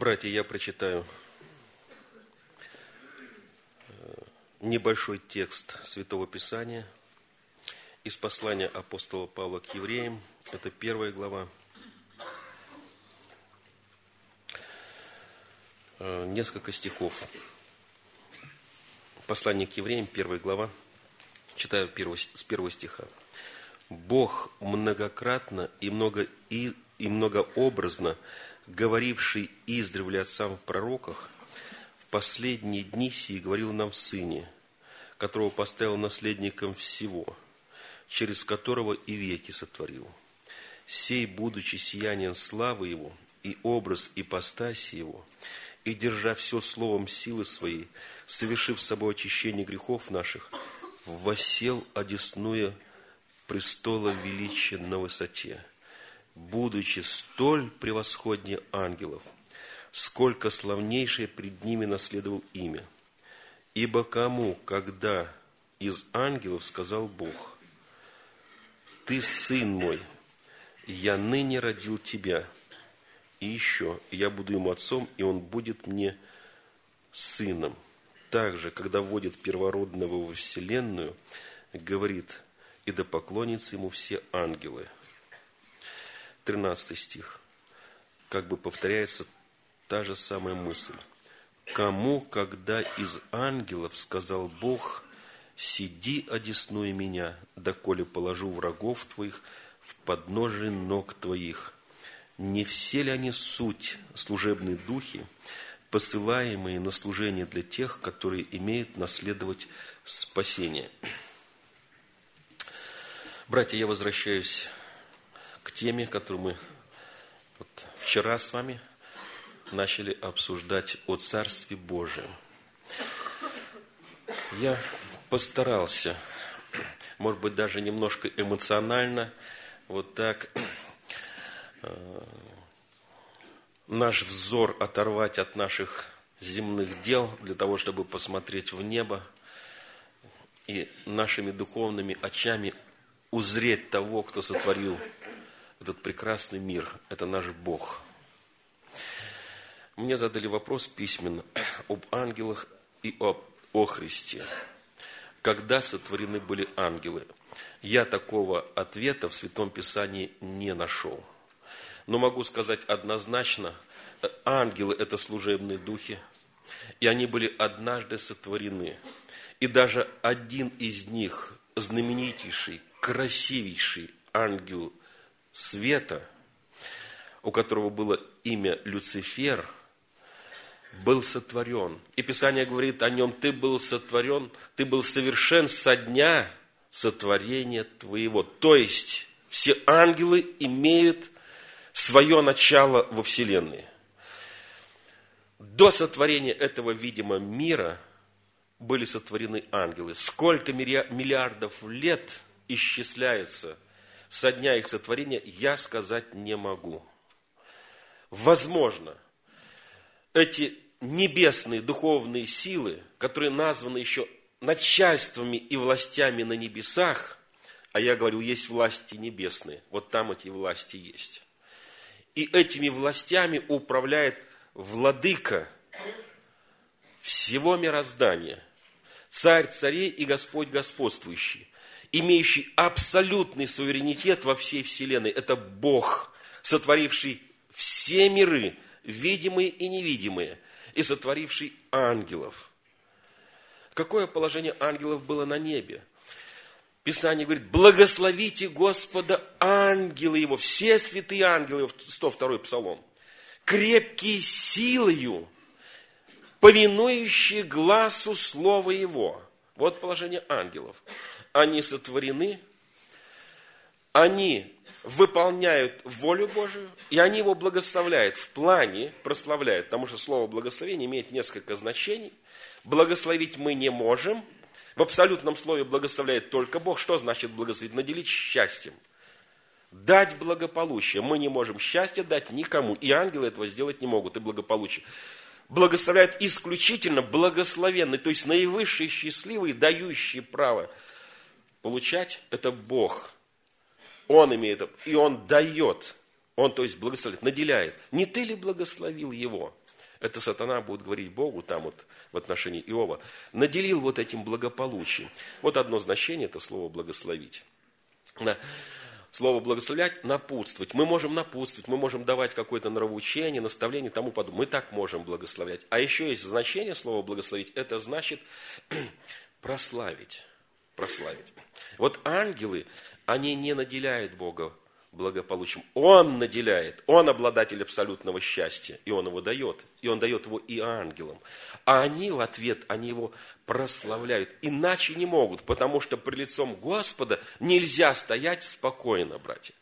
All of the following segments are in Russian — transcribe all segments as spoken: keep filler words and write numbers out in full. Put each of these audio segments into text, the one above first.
Братья, я прочитаю небольшой текст Святого Писания из послания апостола Павла к евреям. Это первая глава. Несколько стихов. Послание к евреям, первая глава. Читаю с первого стиха. «Бог многократно и, много, и, и многообразно говоривший издревле отцам в пророках, в последние дни сии говорил нам в Сыне, которого поставил наследником всего, через которого и веки сотворил. Сей, будучи сиянием славы Его, и образ ипостаси Его, и держа все словом силы Своей, совершив с собой очищение грехов наших, воссел, одесную престола величия на высоте, будучи столь превосходнее ангелов, сколько славнейшее пред ними наследовал имя. Ибо кому, когда из ангелов сказал Бог: Ты сын мой, я ныне родил тебя, и еще я буду ему отцом, и он будет мне сыном. Также, когда вводит первородного во вселенную, говорит: и да поклонятся ему все ангелы». тринадцатый стих. Как бы повторяется та же самая мысль. «Кому, когда из ангелов сказал Бог: сиди, одесную меня, доколе положу врагов твоих в подножие ног твоих. Не все ли они суть служебные духи, посылаемые на служение для тех, которые имеют наследовать спасение?» Братья, я возвращаюсь к теме, которую мы вот вчера с вами начали обсуждать, о Царстве Божьем. Я постарался, может быть, даже немножко эмоционально, вот так э, наш взор оторвать от наших земных дел, для того, чтобы посмотреть в небо и нашими духовными очами узреть того, кто сотворил этот прекрасный мир. Это наш Бог. Мне задали вопрос письменно об ангелах и об, о Христе. Когда сотворены были ангелы? Я такого ответа в Святом Писании не нашел. Но могу сказать однозначно, ангелы – это служебные духи, и они были однажды сотворены. И даже один из них, знаменитейший, красивейший ангел света, у которого было имя Люцифер, был сотворен. И Писание говорит о нем: ты был сотворен, ты был совершен со дня сотворения твоего. То есть все ангелы имеют свое начало во Вселенной. До сотворения этого видимого мира были сотворены ангелы. Сколько миллиардов лет исчисляется со дня их сотворения, я сказать не могу. Возможно, эти небесные духовные силы, которые названы еще начальствами и властями на небесах, а я говорил, есть власти небесные, вот там эти власти есть. И этими властями управляет владыка всего мироздания, царь царей и Господь господствующий, имеющий абсолютный суверенитет во всей вселенной. Это Бог, сотворивший все миры, видимые и невидимые, и сотворивший ангелов. Какое положение ангелов было на небе? Писание говорит: благословите Господа, ангелы Его, все святые ангелы, сто второй Псалом, крепкие силою, повинующие гласу слова Его. Вот положение ангелов. Они сотворены, они выполняют волю Божию, и они Его благословляют, в плане прославляют, потому что слово благословение имеет несколько значений. Благословить мы не можем. В абсолютном слове благословляет только Бог. Что значит благословить? Наделить счастьем. Дать благополучие. Мы не можем счастья дать никому, и ангелы этого сделать не могут, и благополучие. Благословляет исключительно благословенный, то есть наивысший, счастливый, дающий право получать, это Бог. Он имеет, и Он дает. Он, то есть, благословляет, наделяет. Не ты ли благословил его? это сатана будет говорить Богу, там вот в отношении Иова, наделил вот этим благополучием. Вот одно значение, это слово «благословить». Да. Слово «благословлять» – напутствовать. Мы можем напутствовать, мы можем давать какое-то нравоучение, наставление и тому подобное. Мы так можем благословлять. А еще есть значение слова «благословить». Это значит прославить. Прославить. Вот ангелы, они не наделяют Бога благополучием. Он наделяет. Он обладатель абсолютного счастья. И Он его дает. И Он дает его и ангелам. А они в ответ, они его прославляют. Иначе не могут, потому что при лицом Господа нельзя стоять спокойно, братья.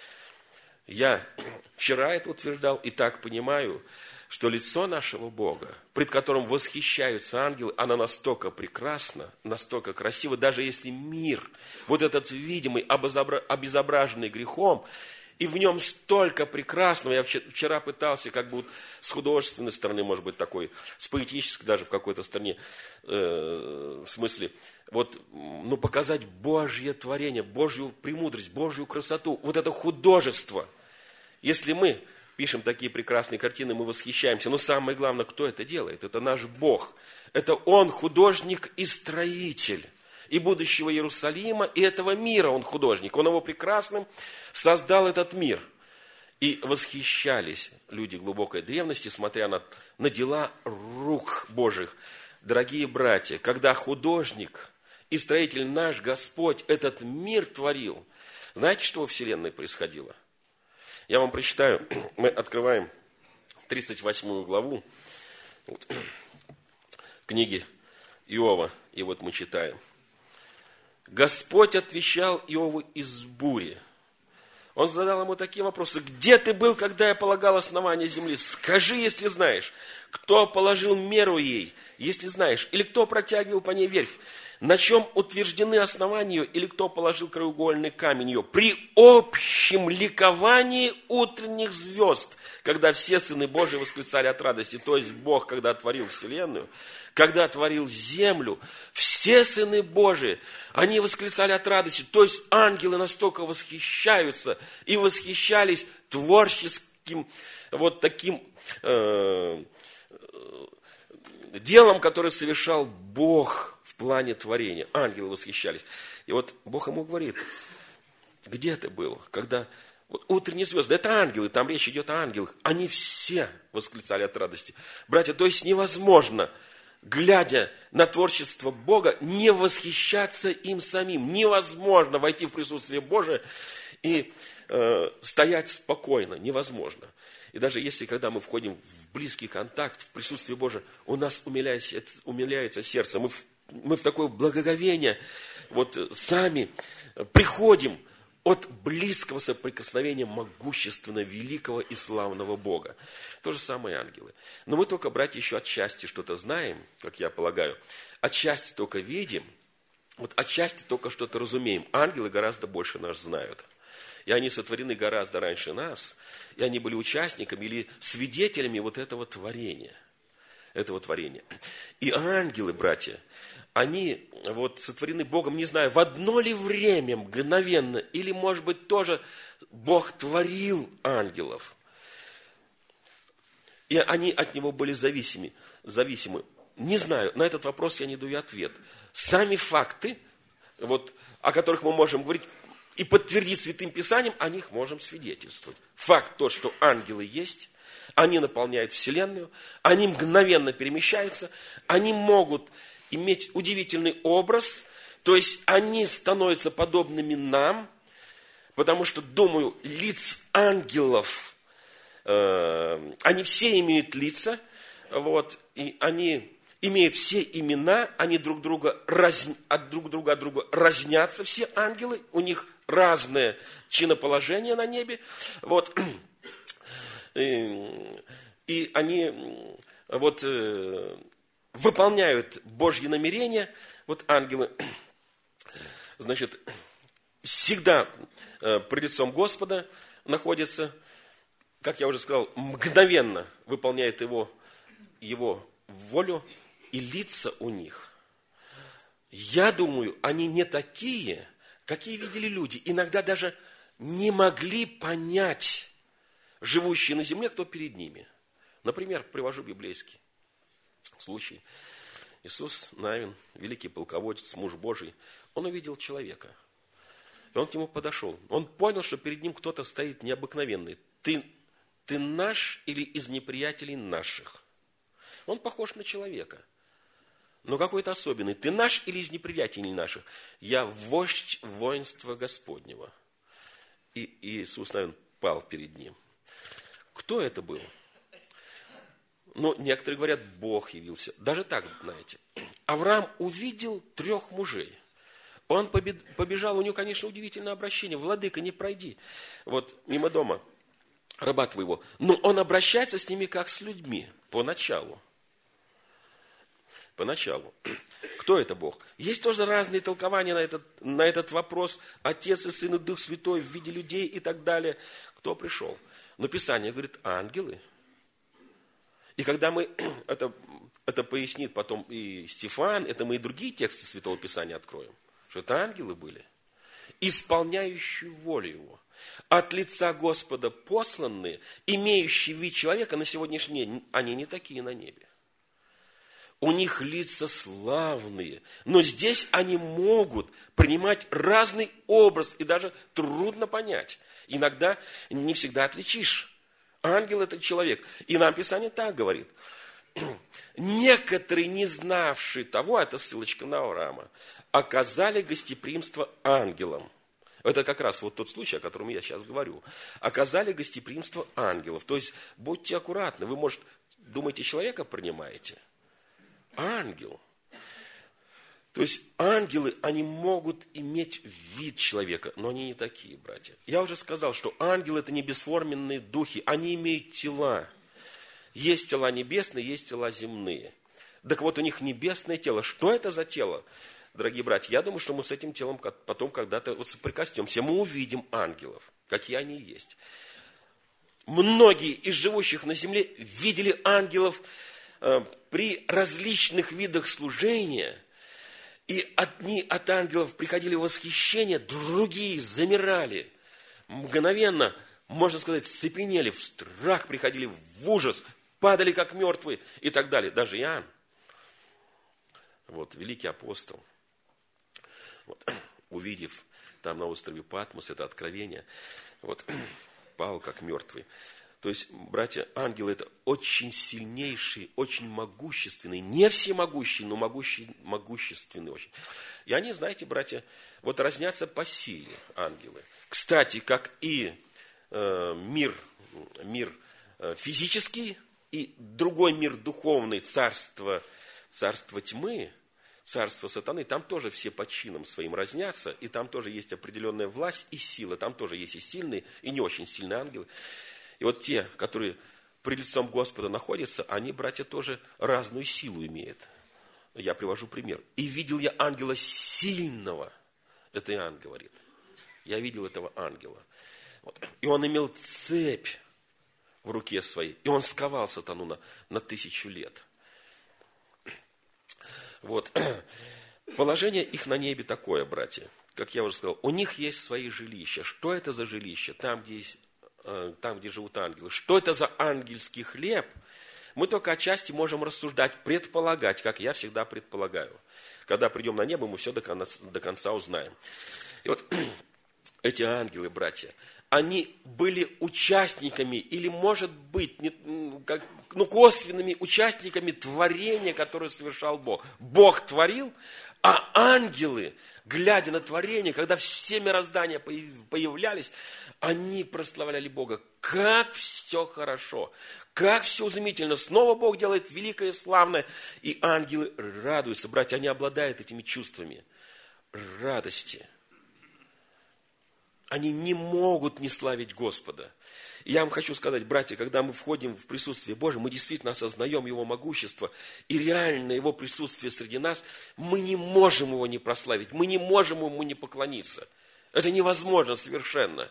Я вчера это утверждал и так понимаю, что лицо нашего Бога, пред которым восхищаются ангелы, оно настолько прекрасно, настолько красиво, даже если мир, вот этот видимый, обезображенный грехом, и в нем столько прекрасного. Я вчера пытался как бы вот с художественной стороны, может быть, такой, с поэтической даже в какой-то стороне, э, в смысле, вот, ну, показать Божье творение, Божью премудрость, Божью красоту, вот это художество. Если мы пишем такие прекрасные картины, мы восхищаемся. Но самое главное, кто это делает? Это наш Бог. Это Он художник и строитель. И будущего Иерусалима, и этого мира Он художник. Он его прекрасным создал этот мир. И восхищались люди глубокой древности, смотря на, на дела рук Божьих. Дорогие братья, когда художник и строитель наш Господь этот мир творил, знаете, что во Вселенной происходило? Я вам прочитаю, мы открываем тридцать восьмую главу вот, книги Иова, и вот мы читаем. Господь отвечал Иову из бури. Он задал ему такие вопросы. Где ты был, когда я полагал основание земли? Скажи, если знаешь, кто положил меру ей, если знаешь, или кто протягивал по ней верфь? На чем утверждены основания ее, или кто положил краеугольный камень ее? При общем ликовании утренних звезд, когда все сыны Божии восклицали от радости, то есть Бог, когда творил вселенную, когда творил землю, все сыны Божии, они восклицали от радости, то есть ангелы настолько восхищаются и восхищались творческим вот таким э, делом, которое совершал Бог в плане творения. Ангелы восхищались. И вот Бог ему говорит, где ты был, когда вот утренние звезды, это ангелы, там речь идет о ангелах, они все восклицали от радости. Братья, то есть невозможно, глядя на творчество Бога, не восхищаться им самим. Невозможно войти в присутствие Божие и э, стоять спокойно. Невозможно. И даже если, когда мы входим в близкий контакт, в присутствие Божие, у нас умиляется, умиляется сердце. Мы в, мы в такое благоговение вот сами приходим от близкого соприкосновения могущественно великого и славного Бога. То же самое ангелы. Но мы только, братья, еще отчасти что-то знаем, как я полагаю. Отчасти только видим, вот отчасти только что-то разумеем. Ангелы гораздо больше нас знают. И они сотворены гораздо раньше нас. И они были участниками или свидетелями вот этого творения. Этого творения. И ангелы, братья, они вот сотворены Богом, не знаю, в одно ли время, мгновенно, или, может быть, тоже Бог творил ангелов. И они от Него были зависимы. зависимы. Не знаю, на этот вопрос я не даю ответ. Сами факты, вот, о которых мы можем говорить и подтвердить Святым Писанием, о них можем свидетельствовать. Факт тот, что ангелы есть, они наполняют Вселенную, они мгновенно перемещаются, они могут иметь удивительный образ, то есть они становятся подобными нам, потому что, думаю, лиц ангелов, э, они все имеют лица, вот, и они имеют все имена, они друг друга раз, от друг друга от друга разнятся, все ангелы, у них разное чиноположение на небе, вот, и, и они вот выполняют Божьи намерения, вот ангелы, значит, всегда пред лицом Господа находятся, как я уже сказал, мгновенно выполняет его, его волю, и лица у них, я думаю, они не такие, какие видели люди. Иногда даже не могли понять живущие на земле, кто перед ними. Например, привожу библейский случай. Иисус Навин, великий полководец, муж Божий, он увидел человека. И он к нему подошел. Он понял, что перед ним кто-то стоит необыкновенный. Ты, ты наш или из неприятелей наших? Он похож на человека, но какой-то особенный. Ты наш или из неприятелей наших? Я вождь воинства Господнего. И Иисус Навин пал перед ним. Кто это был? Ну, некоторые говорят, Бог явился. Даже так, знаете. Авраам увидел трех мужей. Он побежал, у него, конечно, удивительное обращение. Владыка, не пройди. Вот мимо дома раба твоего. Но он обращается с ними, как с людьми, поначалу. Поначалу. Кто это Бог? Есть тоже разные толкования на этот, на этот вопрос. Отец и Сын и Дух Святой в виде людей и так далее. Кто пришел? Но Писание говорит, ангелы. И когда мы, это, это пояснит потом и Стефан, это мы и другие тексты Святого Писания откроем, что это ангелы были, исполняющие волю Его, от лица Господа посланные, имеющие вид человека, на сегодняшний день они не такие на небе. У них лица славные, но здесь они могут принимать разный образ, и даже трудно понять. Иногда не всегда отличишь. Ангел – это человек. И нам Писание так говорит. Некоторые, не знавшие того, это ссылочка на Авраама, оказали гостеприимство ангелам. Это как раз вот тот случай, о котором я сейчас говорю. Оказали гостеприимство ангелов. То есть, будьте аккуратны. Вы, может, думаете, человека принимаете? Ангел. То есть, ангелы, они могут иметь вид человека, но они не такие, братья. Я уже сказал, что ангелы – это не бесформенные духи, они имеют тела. Есть тела небесные, есть тела земные. Так вот, у них небесное тело. Что это за тело? Дорогие братья, я думаю, что мы с этим телом потом когда-то вот соприкоснемся. Мы увидим ангелов, какие они есть. Многие из живущих на земле видели ангелов э, при различных видах служения. И одни от ангелов приходили в восхищение, другие замирали. Мгновенно, можно сказать, цепенели, в страх приходили, в ужас, падали как мертвые и так далее. Даже Иоанн, вот, великий апостол, вот, увидев там на острове Патмос это откровение, вот, пал как мертвый. То есть, братья, ангелы – это очень сильнейшие, очень могущественные, не всемогущие, но могущие, могущественные очень. И они, знаете, братья, вот разнятся по силе ангелы. Кстати, как и э, мир, мир э, физический и другой мир духовный, царство, царство тьмы, царство сатаны, там тоже все по чинам своим разнятся, и там тоже есть определенная власть и сила, там тоже есть и сильные, и не очень сильные ангелы. И вот те, которые при лицом Господа находятся, они, братья, тоже разную силу имеют. Я привожу пример. «И видел я ангела сильного». Это Иоанн говорит. Я видел этого ангела. Вот. И он имел цепь в руке своей. И он сковал сатану на, на тысячу лет. Вот. Положение их на небе такое, братья. Как я уже сказал, у них есть свои жилища. Что это за жилища? Там, где есть... там, где живут ангелы. Что это за ангельский хлеб? Мы только отчасти можем рассуждать, предполагать, как я всегда предполагаю. Когда придем на небо, мы все до конца, до конца узнаем. И вот эти ангелы, братья, они были участниками, или, может быть, не, как, ну, косвенными участниками творения, которое совершал Бог. Бог творил, а ангелы, глядя на творение, когда все мироздания появлялись, они прославляли Бога. Как все хорошо, как все изумительно. Снова Бог делает великое и славное. И ангелы радуются. Братья, они обладают этими чувствами радости. Они не могут не славить Господа. И я вам хочу сказать, братья, когда мы входим в присутствие Божие, мы действительно осознаем Его могущество и реально Его присутствие среди нас, мы не можем Его не прославить, мы не можем Ему не поклониться. Это невозможно совершенно.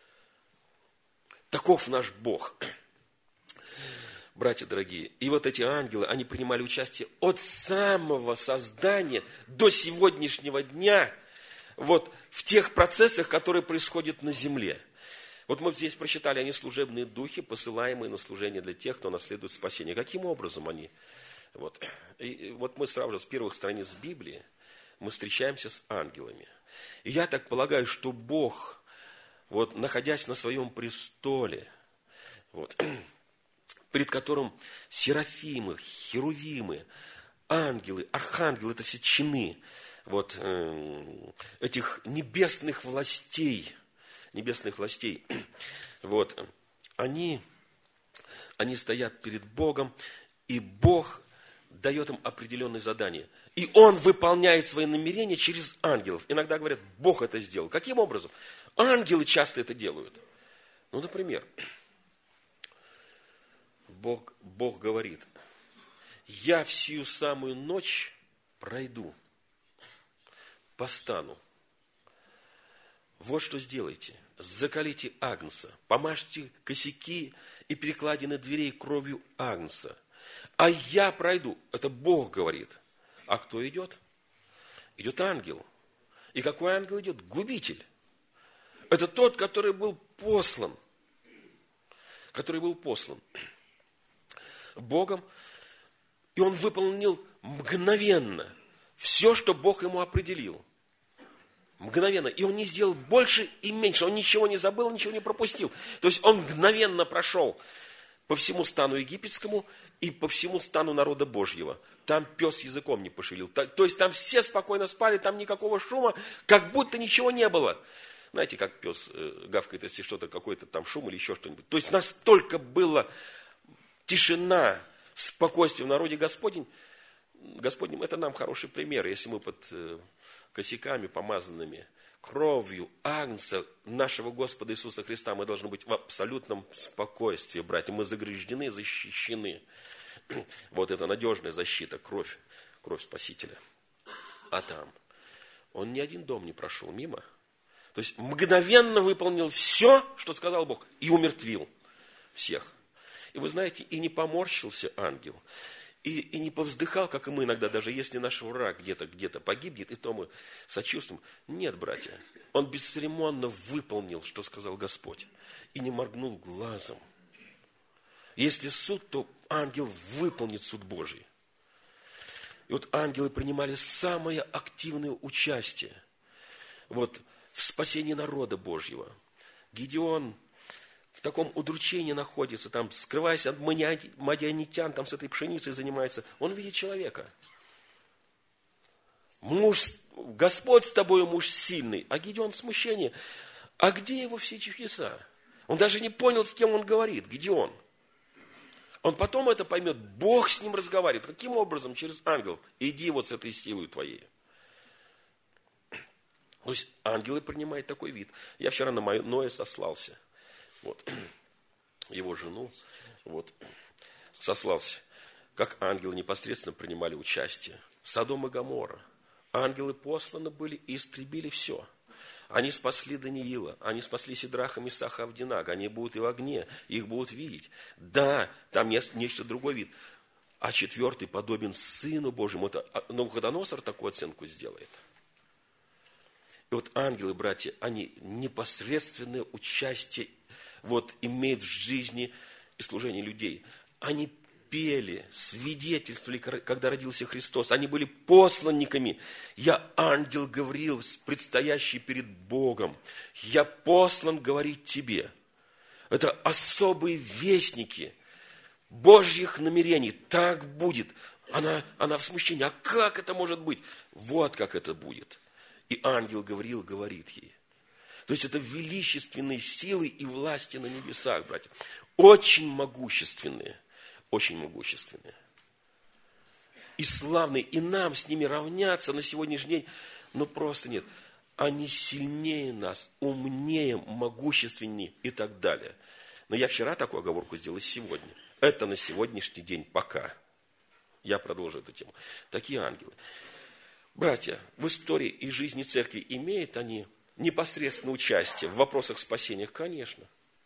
Таков наш Бог. Братья дорогие, и вот эти ангелы, они принимали участие от самого создания до сегодняшнего дня, вот в тех процессах, которые происходят на земле. Вот мы здесь прочитали, они служебные духи, посылаемые на служение для тех, кто наследует спасение. Каким образом они? Вот, и вот мы сразу же с первых страниц Библии мы встречаемся с ангелами. И я так полагаю, что Бог, вот, находясь на своем престоле, вот, перед которым серафимы, херувимы, ангелы, архангелы, это все чины вот, э, этих небесных властей, небесных властей, вот, они, они стоят перед Богом, и Бог дает им определенные задания. И Он выполняет свои намерения через ангелов. Иногда говорят, Бог это сделал. Каким образом? Ангелы часто это делают. Ну, например, Бог, Бог говорит, я всю самую ночь пройду, постану. Вот что сделайте. Заколите агнца, помажьте косяки и перекладины дверей кровью агнца. А я пройду. Это Бог говорит. А кто идет? Идет ангел. И какой ангел идет? Губитель. Это тот, который был послан. Который был послан Богом. И он выполнил мгновенно все, что Бог ему определил. Мгновенно. И он не сделал больше и меньше. Он ничего не забыл, ничего не пропустил. То есть он мгновенно прошел по всему стану египетскому и по всему стану народа Божьего. Там пес языком не пошевелил. То есть там все спокойно спали, там никакого шума, как будто ничего не было. Знаете, как пес гавкает, если что-то, какой-то там шум или еще что-нибудь. То есть настолько была тишина, спокойствие в народе Господень. Господнем, это нам хороший пример, если мы под косяками, помазанными кровью агнца нашего Господа Иисуса Христа, мы должны быть в абсолютном спокойствии, братья. Мы заграждены, защищены. Вот это надежная защита, кровь, кровь Спасителя. А там он ни один дом не прошел мимо. То есть мгновенно выполнил все, что сказал Бог, и умертвил всех. И вы знаете, и не поморщился ангел, и, и не повздыхал, как и мы иногда, даже если наш враг где-то где-то погибнет, и то мы сочувствуем. Нет, братья, он бесцеремонно выполнил, что сказал Господь, и не моргнул глазом. Если суд, то ангел выполнит суд Божий. И вот ангелы принимали самое активное участие вот, в спасении народа Божьего. Гедеон в таком удручении находится, там, скрываясь от мадианитян, там с этой пшеницей занимается. Он видит человека. Муж, Господь с тобой, муж сильный. А Гедеон в смущении. А где его все чудеса? Он даже не понял, с кем он говорит. Гедеон. Он потом это поймет. Бог с ним разговаривает. Каким образом? Через ангел. Иди вот с этой силой твоей. То есть ангелы принимают такой вид. Я вчера на Ноя сослался. Вот, его жену, вот, сослался, как ангелы непосредственно принимали участие. Содом и Гоморра. Ангелы посланы были и истребили все. Они спасли Даниила, они спасли Сидраха, Месаха, Авдинага. Они будут и в огне, их будут видеть. Да, там есть нечто другой вид. А четвертый подобен Сыну Божьему. Это Навуходоносор такую оценку сделает. И вот ангелы, братья, они непосредственное участие вот, имеют в жизни и служении людей. Они пели, свидетельствовали, когда родился Христос. Они были посланниками. Я, ангел Гавриил, предстоящий перед Богом. Я послан говорить тебе. Это особые вестники Божьих намерений. Так будет. Она, она в смущении. А как это может быть? Вот как это будет. И ангел Гавриил говорит ей. То есть это величественные силы и власти на небесах, братья. Очень могущественные. Очень могущественные. И славные. И нам с ними равняться на сегодняшний день, ну просто нет. Они сильнее нас, умнее, могущественнее и так далее. Но я вчера такую оговорку сделал и сегодня. Это на сегодняшний день пока. Я продолжу эту тему. Такие ангелы. Братья, в истории и жизни церкви имеют они непосредственное участие в вопросах спасения? Конечно.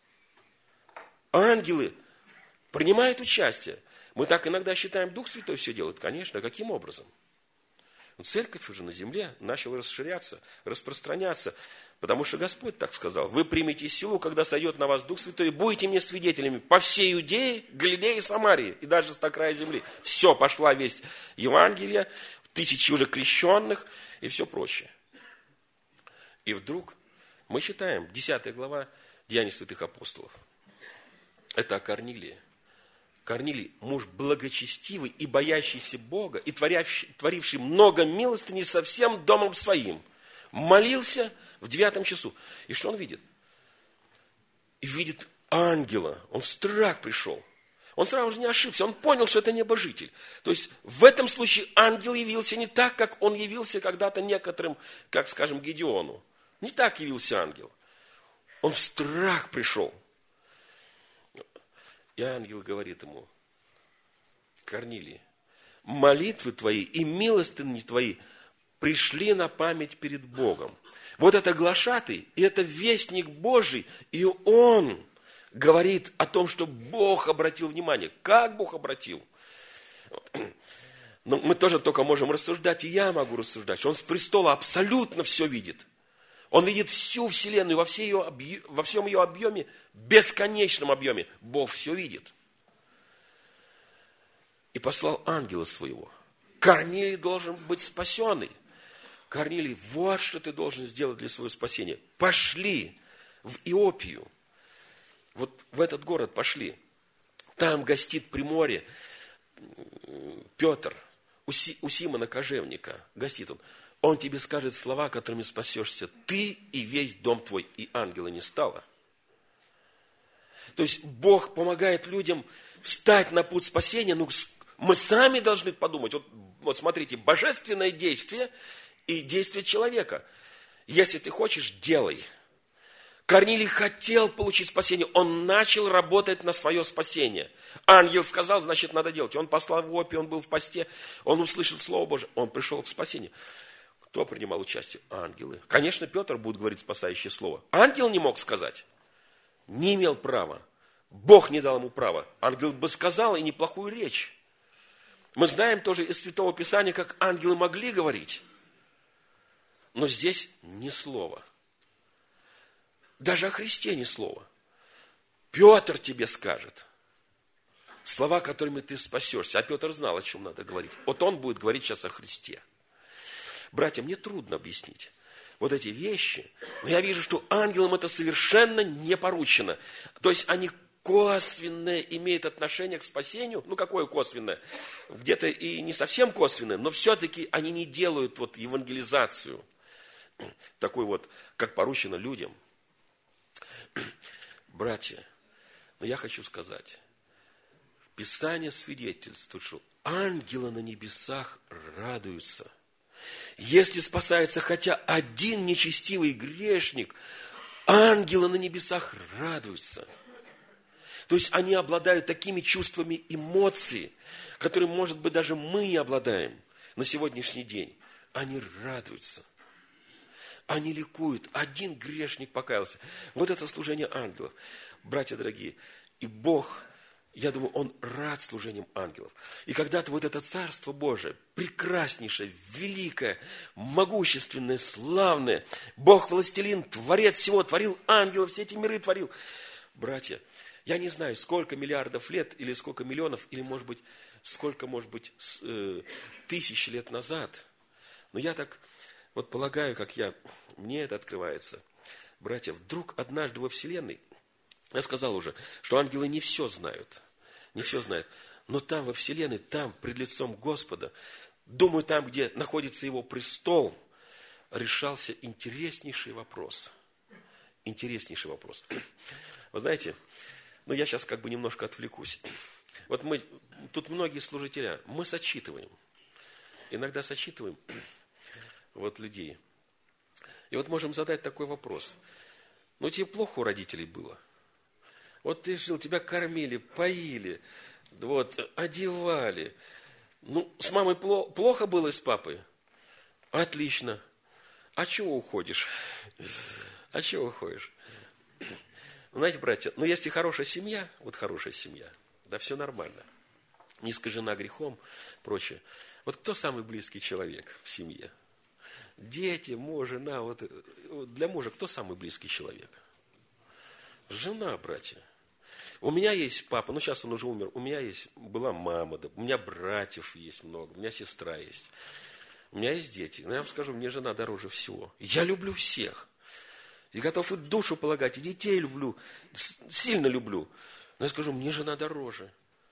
Ангелы принимают участие. Мы так иногда считаем, Дух Святой все делает. Конечно. Каким образом? Но церковь уже на земле начала расширяться, распространяться, потому что Господь так сказал: вы примете силу, когда сойдет на вас Дух Святой, и будете мне свидетелями по всей Иудее, Галилее и Самарии, и даже с края земли. Все, пошла весть Евангелия, тысячи уже крещенных и все прочее. И вдруг мы читаем десятая глава Деяний святых апостолов. Это о Корнилии. Корнилий, муж благочестивый и боящийся Бога, и творящий, творивший много милостыней со всем домом своим, молился в девятом часу. И что он видит? И видит ангела. Он в страх пришел. Он сразу же не ошибся. Он понял, что это небожитель. То есть в этом случае ангел явился не так, как он явился когда-то некоторым, как, скажем, Гедеону. Не так явился ангел. Он в страх пришел. И ангел говорит ему: Корнилий, молитвы твои и милостыни твои пришли на память перед Богом. Вот это глашатый, и это вестник Божий, и он говорит о том, что Бог обратил внимание. Как Бог обратил? Но мы тоже только можем рассуждать, и я могу рассуждать, что он с престола абсолютно все видит. Он видит всю вселенную во, всей ее, объ... во всем ее объеме, бесконечном объеме. Бог все видит. И послал ангела своего. Корнилий должен быть спасенный. Корнилий, вот что ты должен сделать для своего спасения. Пошли в Иопию. Вот в этот город пошли. Там гостит при море Петр, у, Си... у Симона Кожевника гостит он. Он тебе скажет слова, которыми спасешься ты и весь дом твой, и ангела не стало. То есть Бог помогает людям встать на путь спасения. Ну, мы сами должны подумать. Вот, вот смотрите, божественное действие и действие человека. Если ты хочешь, делай. Корнилий хотел получить спасение. Он начал работать на свое спасение. Ангел сказал, значит, надо делать. Он послал в Иопию, он был в посте, он услышал Слово Божие, он пришел к спасению. Кто принимал участие? Ангелы. Конечно, Петр будет говорить спасающее слово. Ангел не мог сказать. Не имел права. Бог не дал ему права. Ангел бы сказал и неплохую речь. Мы знаем тоже из Святого Писания, как ангелы могли говорить. Но здесь ни слова. Даже о Христе ни слова. Петр тебе скажет слова, которыми ты спасешься. А Петр знал, о чем надо говорить. Вот он будет говорить сейчас о Христе. Братья, мне трудно объяснить вот эти вещи, но я вижу, что ангелам это совершенно не поручено. То есть они косвенное имеют отношение к спасению. Ну, какое косвенное? Где-то и не совсем косвенное, но все-таки они не делают вот евангелизацию, такой вот, как поручено людям. Братья, но я хочу сказать, Писание свидетельствует, что ангелы на небесах радуются. Если спасается хотя один нечестивый грешник, ангелы на небесах радуются. То есть они обладают такими чувствами эмоций, которые, может быть, даже мы не обладаем на сегодняшний день. Они радуются. Они ликуют. Один грешник покаялся. Вот это служение ангелов. Братья дорогие, и Бог, я думаю, Он рад служением ангелов. И когда-то вот это Царство Божие, прекраснейшее, великое, могущественное, славное, Бог властелин, творец всего, творил ангелов, все эти миры творил. Братья, я не знаю, сколько миллиардов лет, или сколько миллионов, или, может быть, сколько, может быть, э, тысяч лет назад. Но я так вот полагаю, как я, мне это открывается. Братья, вдруг однажды во Вселенной, я сказал уже, что ангелы не все знают, не все знают, но там во Вселенной, там, пред лицом Господа, думаю, там, где находится Его престол, решался интереснейший вопрос. Интереснейший вопрос. Вы знаете, ну я сейчас как бы немножко отвлекусь. Вот мы, тут многие служители, мы сочитываем, иногда сочитываем вот людей. И вот можем задать такой вопрос. Ну тебе плохо у родителей было? Вот ты жил, тебя кормили, поили, вот, одевали. Ну, с мамой плохо было и с папой? Отлично. А чего уходишь? А чего уходишь? Знаете, братья, ну, если хорошая семья, вот хорошая семья, да все нормально. Не искажена грехом, прочее. Вот кто самый близкий человек в семье? Дети, муж, жена. Вот, вот для мужа кто самый близкий человек? Жена, братья. У меня есть папа, ну сейчас он уже умер, у меня есть, была мама, да, у меня братьев есть много, у меня сестра есть, у меня есть дети. Но я вам скажу, мне жена дороже всего. Я люблю всех. И готов и душу полагать, и детей люблю, сильно люблю. Но я скажу, мне жена дороже.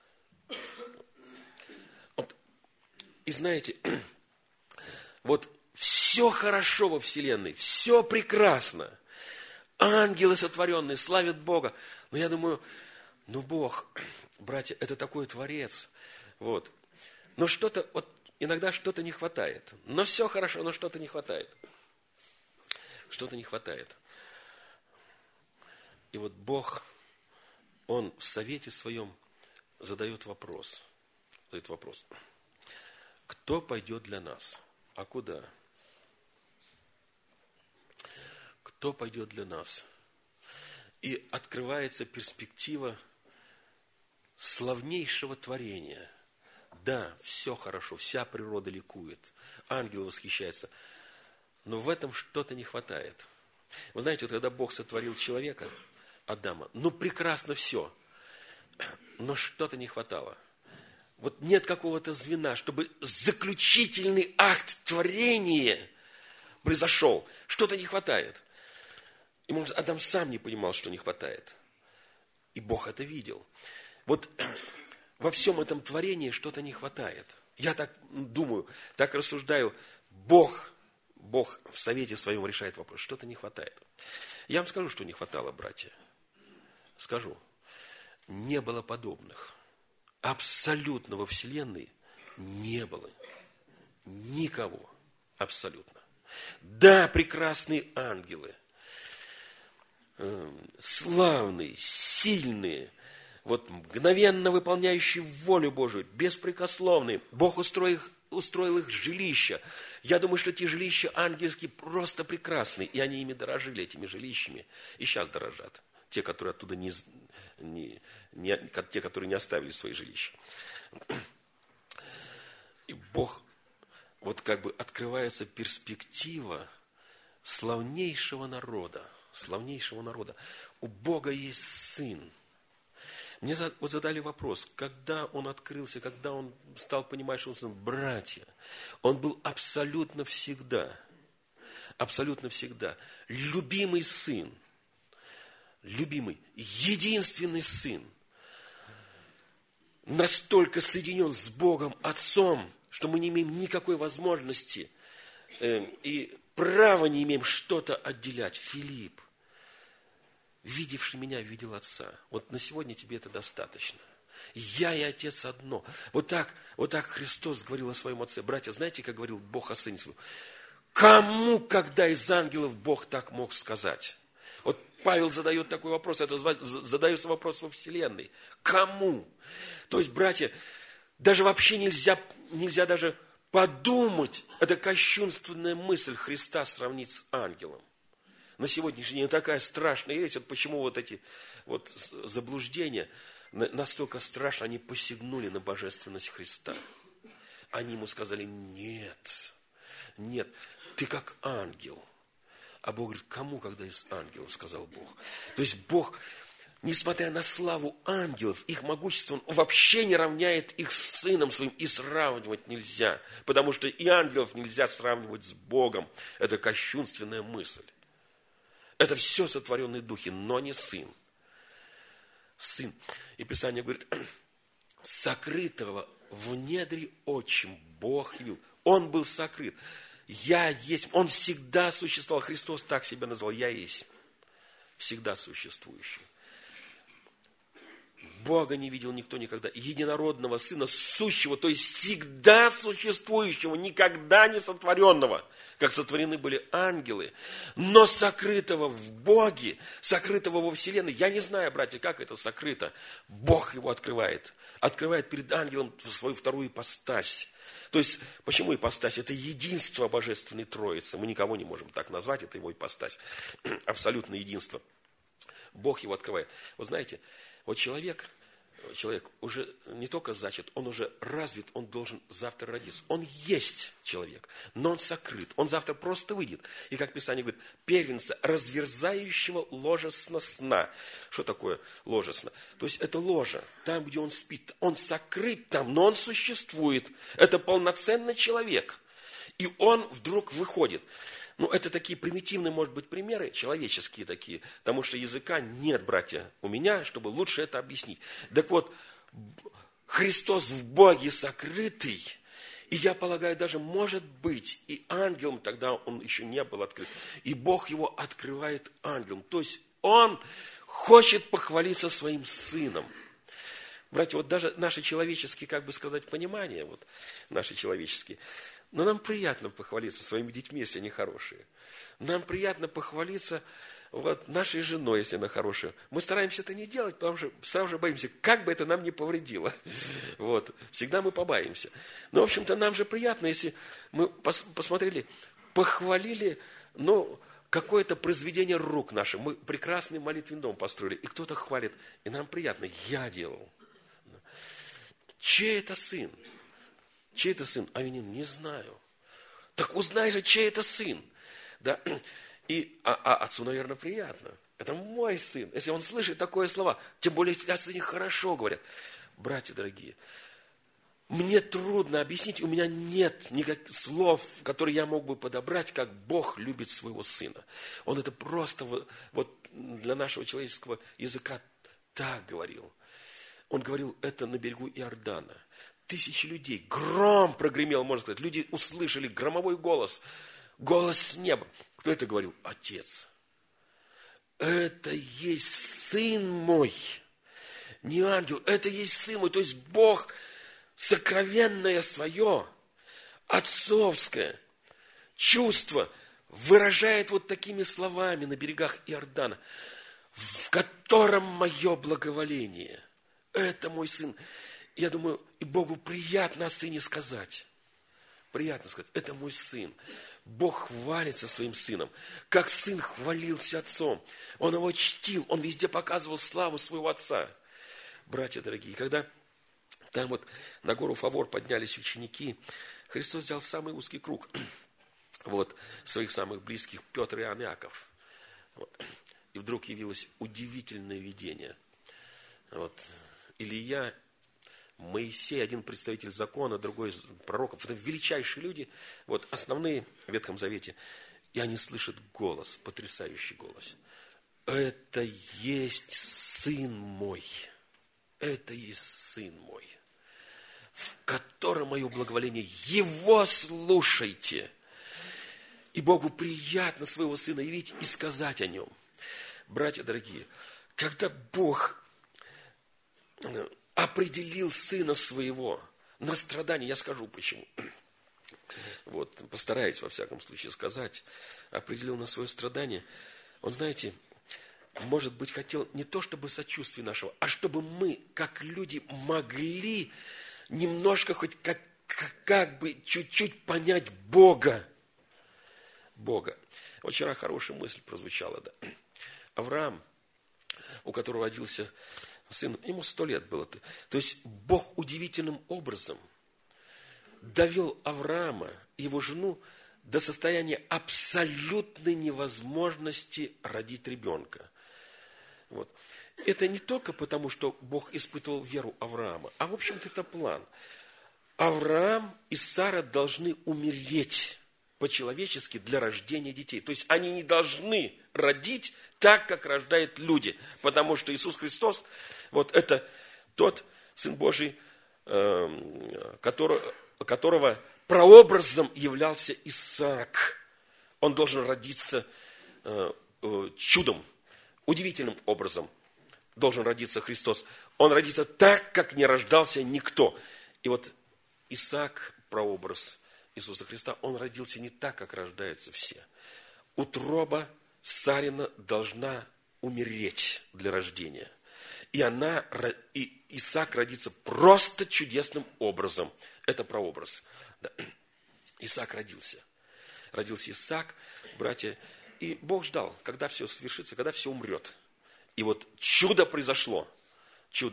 Вот. И знаете, вот все хорошо во Вселенной, все прекрасно. Ангелы сотворенные славят Бога. Но я думаю, ну Бог, братья, это такой Творец. Вот. Но что-то, вот иногда что-то не хватает. Но все хорошо, но что-то не хватает. Что-то не хватает. И вот Бог, Он в совете своем задает вопрос. Задает вопрос. Кто пойдет для нас? А куда? Кто пойдет для нас? И открывается перспектива славнейшего творения. Да, все хорошо, вся природа ликует, ангелы восхищаются, но в этом что-то не хватает. Вы знаете, вот когда Бог сотворил человека, Адама, ну прекрасно все, но что-то не хватало. Вот нет какого-то звена, чтобы заключительный акт творения произошел, что-то не хватает. И, может, Адам сам не понимал, что не хватает. И Бог это видел. Вот во всем этом творении что-то не хватает. Я так думаю, так рассуждаю. Бог, Бог в совете своем решает вопрос. Что-то не хватает. Я вам скажу, что не хватало, братья. Скажу. Не было подобных. Абсолютно во Вселенной не было. Никого. Абсолютно. Да, прекрасные ангелы. Славные, сильные, вот мгновенно выполняющие волю Божию, беспрекословные. Бог устроил, устроил их жилища. Я думаю, что эти жилища ангельские просто прекрасные, и они ими дорожили, этими жилищами, и сейчас дорожат. Те, которые оттуда не, не, не те, которые не оставили свои жилища. И Бог, вот как бы открывается перспектива славнейшего народа. Славнейшего народа. У Бога есть Сын. Мне вот задали вопрос, когда Он открылся, когда Он стал понимать, что Он сын, братья, Он был абсолютно всегда, абсолютно всегда любимый Сын, любимый, единственный Сын, настолько соединен с Богом Отцом, что мы не имеем никакой возможности э, и права не имеем что-то отделять. Филипп, видевший меня, видел Отца. Вот на сегодня тебе это достаточно. Я и Отец одно. Вот так, вот так Христос говорил о своем Отце. Братья, знаете, как говорил Бог о Сыне Своем? Кому, когда из ангелов Бог так мог сказать? Вот Павел задает такой вопрос, это задается вопрос во Вселенной. Кому? То есть, братья, даже вообще нельзя, нельзя даже подумать, это кощунственная мысль Христа сравнить с ангелом. На сегодняшний день такая страшная вещь, вот почему вот эти вот заблуждения настолько страшно, они посягнули на божественность Христа. Они ему сказали, нет, нет, ты как ангел. А Бог говорит, кому, когда из ангелов, сказал Бог. То есть Бог, несмотря на славу ангелов, их могущество, Он вообще не равняет их с Сыном Своим, и сравнивать нельзя. Потому что и ангелов нельзя сравнивать с Богом. Это кощунственная мысль. Это все сотворенные духи, но не Сын. Сын. И Писание говорит, сокрытого в недре отчим Бог явил. Он был сокрыт. Я есть. Он всегда существовал. Христос так себя назвал. Я есть. Всегда существующий. Бога не видел никто никогда. Единородного Сына, сущего, то есть всегда существующего, никогда не сотворенного, как сотворены были ангелы, но сокрытого в Боге, сокрытого во Вселенной. Я не знаю, братья, как это сокрыто. Бог его открывает. Открывает перед ангелом свою вторую ипостась. То есть, почему ипостась? Это единство Божественной Троицы. Мы никого не можем так назвать, это его ипостась. Абсолютное единство. Бог его открывает. Вы знаете, вот человек, человек уже не только зачат, он уже развит, он должен завтра родиться. Он есть человек, но он сокрыт. Он завтра просто выйдет. И как Писание говорит, первенца разверзающего ложесно сна. Что такое ложесно? То есть это ложа, там, где он спит. Он сокрыт там, но он существует. Это полноценный человек. И он вдруг выходит. Ну, это такие примитивные, может быть, примеры, человеческие такие, потому что языка нет, братья, у меня, чтобы лучше это объяснить. Так вот, Христос в Боге сокрытый, и я полагаю, даже может быть, и ангелом тогда он еще не был открыт, и Бог его открывает ангелом. То есть он хочет похвалиться своим сыном. Братья, вот даже наши человеческие, как бы сказать, понимания, вот наши человеческие, но нам приятно похвалиться своими детьми, если они хорошие. Нам приятно похвалиться вот, нашей женой, если она хорошая. Мы стараемся это не делать, потому что сразу же боимся, как бы это нам не повредило. Вот. Всегда мы побаимся. Но, в общем-то, нам же приятно, если мы пос- посмотрели, похвалили, ну, какое-то произведение рук наших. Мы прекрасный молитвенный дом построили, и кто-то хвалит, и нам приятно. Я делал. Чей это сын? Чей это сын? А я не знаю. Так узнай же, чей это сын. Да? И, а, а отцу, наверное, приятно. Это мой сын. Если он слышит такое слово, тем более, если о сыне хорошо говорят. Братья дорогие, мне трудно объяснить, у меня нет никаких слов, которые я мог бы подобрать, как Бог любит своего сына. Он это просто вот, вот для нашего человеческого языка так говорил. Он говорил это на берегу Иордана. Тысячи людей, гром прогремел, можно сказать. Люди услышали громовой голос, голос с неба. Кто это говорил? Отец. Это есть сын мой. Не ангел, это есть сын мой. То есть Бог сокровенное свое, отцовское чувство выражает вот такими словами на берегах Иордана, в котором мое благоволение. Это мой сын. Я думаю, и Богу приятно о сыне сказать. Приятно сказать, это мой сын. Бог хвалится своим сыном, как сын хвалился отцом. Он его чтил, он везде показывал славу своего отца. Братья дорогие, когда там вот на гору Фавор поднялись ученики, Христос взял самый узкий круг, вот, своих самых близких, Петр, Иоанн, Иаков. Вот. И вдруг явилось удивительное видение. Вот. Илья, Моисей, один представитель закона, другой из пророков. Это величайшие люди, вот, основные в Ветхом Завете. И они слышат голос, потрясающий голос. Это есть сын мой. Это есть сын мой, в котором мое благоволение. Его слушайте. И Богу приятно своего сына явить и сказать о нем. Братья дорогие, когда Бог определил сына своего на страдание, я скажу почему. Вот, постараюсь во всяком случае сказать, определил на свое страдание. Он, знаете, может быть, хотел не то чтобы сочувствия нашего, а чтобы мы, как люди, могли немножко хоть как, как бы чуть-чуть понять Бога. Бога. Вот вчера хорошая мысль прозвучала, да. Авраам, у которого родился сын, ему сто лет было. То есть Бог удивительным образом довел Авраама и его жену до состояния абсолютной невозможности родить ребенка. Вот. Это не только потому, что Бог испытывал веру Авраама, а в общем-то это план. Авраам и Сара должны умереть по-человечески для рождения детей. То есть они не должны родить так, как рождают люди. Потому что Иисус Христос, вот это тот Сын Божий, которого, которого прообразом являлся Исаак. Он должен родиться чудом, удивительным образом. Должен родиться Христос. Он родится так, как не рождался никто. И вот Исаак, прообраз Иисуса Христа, он родился не так, как рождаются все. Утроба Сарина должна умереть для рождения. И она, и Исаак родится просто чудесным образом. Это прообраз. Да. Исаак родился. Родился Исаак, братья. И Бог ждал, когда все свершится, когда все умрет. И вот чудо произошло. Чудо.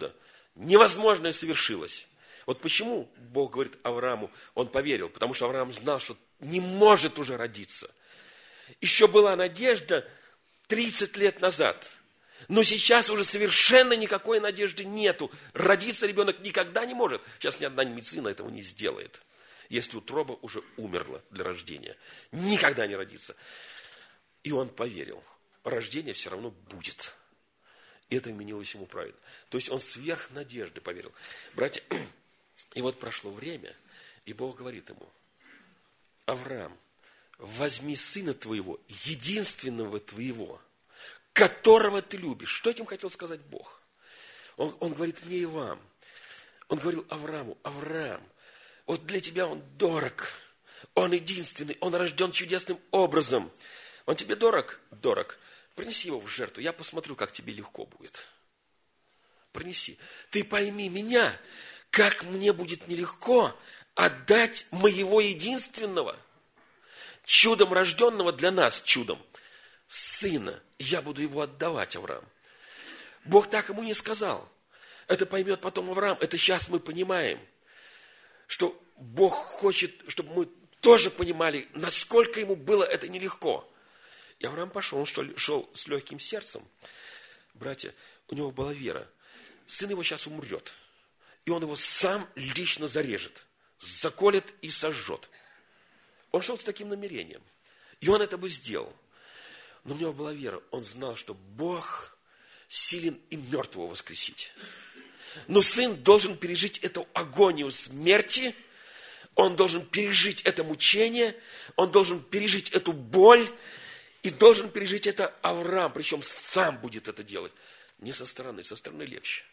Невозможное совершилось. Вот почему Бог говорит Аврааму, он поверил, потому что Авраам знал, что не может уже родиться. Еще была надежда тридцать лет назад, но сейчас уже совершенно никакой надежды нету. Родиться ребенок никогда не может. Сейчас ни одна медицина этого не сделает, если утроба уже умерла для рождения. Никогда не родится. И он поверил, рождение все равно будет. И это вменилось ему правильно. То есть он сверх надежды поверил. Братья, и вот прошло время, и Бог говорит ему: Авраам, возьми сына твоего, единственного твоего, которого ты любишь. Что этим хотел сказать Бог? Он, он говорит мне и вам. Он говорил Аврааму: Авраам, вот для тебя он дорог. Он единственный, он рожден чудесным образом. Он тебе дорог? Дорог. Принеси его в жертву, я посмотрю, как тебе легко будет. Принеси. Ты пойми меня, как мне будет нелегко отдать моего единственного, чудом рожденного для нас, чудом, сына. Я буду его отдавать, Авраам. Бог так ему не сказал. Это поймет потом Авраам. Это сейчас мы понимаем, что Бог хочет, чтобы мы тоже понимали, насколько ему было это нелегко. И Авраам пошел, он что, шел с легким сердцем. Братья, у него была вера. Сын его сейчас умрет. И он его сам лично зарежет, заколет и сожжет. Он шел с таким намерением. И он это бы сделал. Но у него была вера. Он знал, что Бог силен и мертвого воскресить. Но сын должен пережить эту агонию смерти. Он должен пережить это мучение. Он должен пережить эту боль. И должен пережить это Авраам, причем сам будет это делать. Не со стороны, со стороны легче.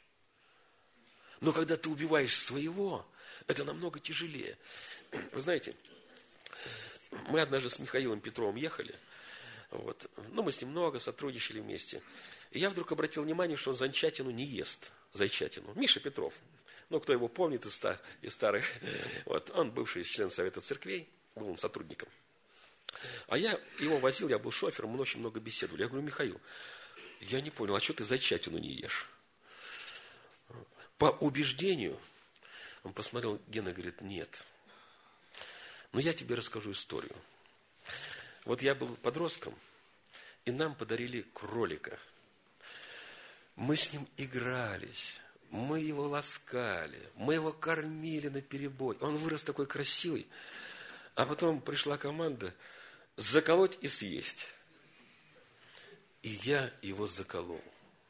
Но когда ты убиваешь своего, это намного тяжелее. Вы знаете, мы однажды с Михаилом Петровым ехали. Вот. Ну, мы с ним много сотрудничали вместе. И я вдруг обратил внимание, что он зайчатину не ест. Зайчатину. Миша Петров. Ну, кто его помнит из, ста, из старых. Вот. Он бывший член Совета Церквей. Был он сотрудником. А я его возил, я был шофером, мы очень много беседовали. Я говорю: Михаил, я не понял, а что ты зайчатину не ешь? По убеждению, он посмотрел, Гена говорит: нет. Но я тебе расскажу историю. Вот я был подростком, и нам подарили кролика. Мы с ним игрались, мы его ласкали, мы его кормили наперебой. Он вырос такой красивый. А потом пришла команда заколоть и съесть. И я его заколол.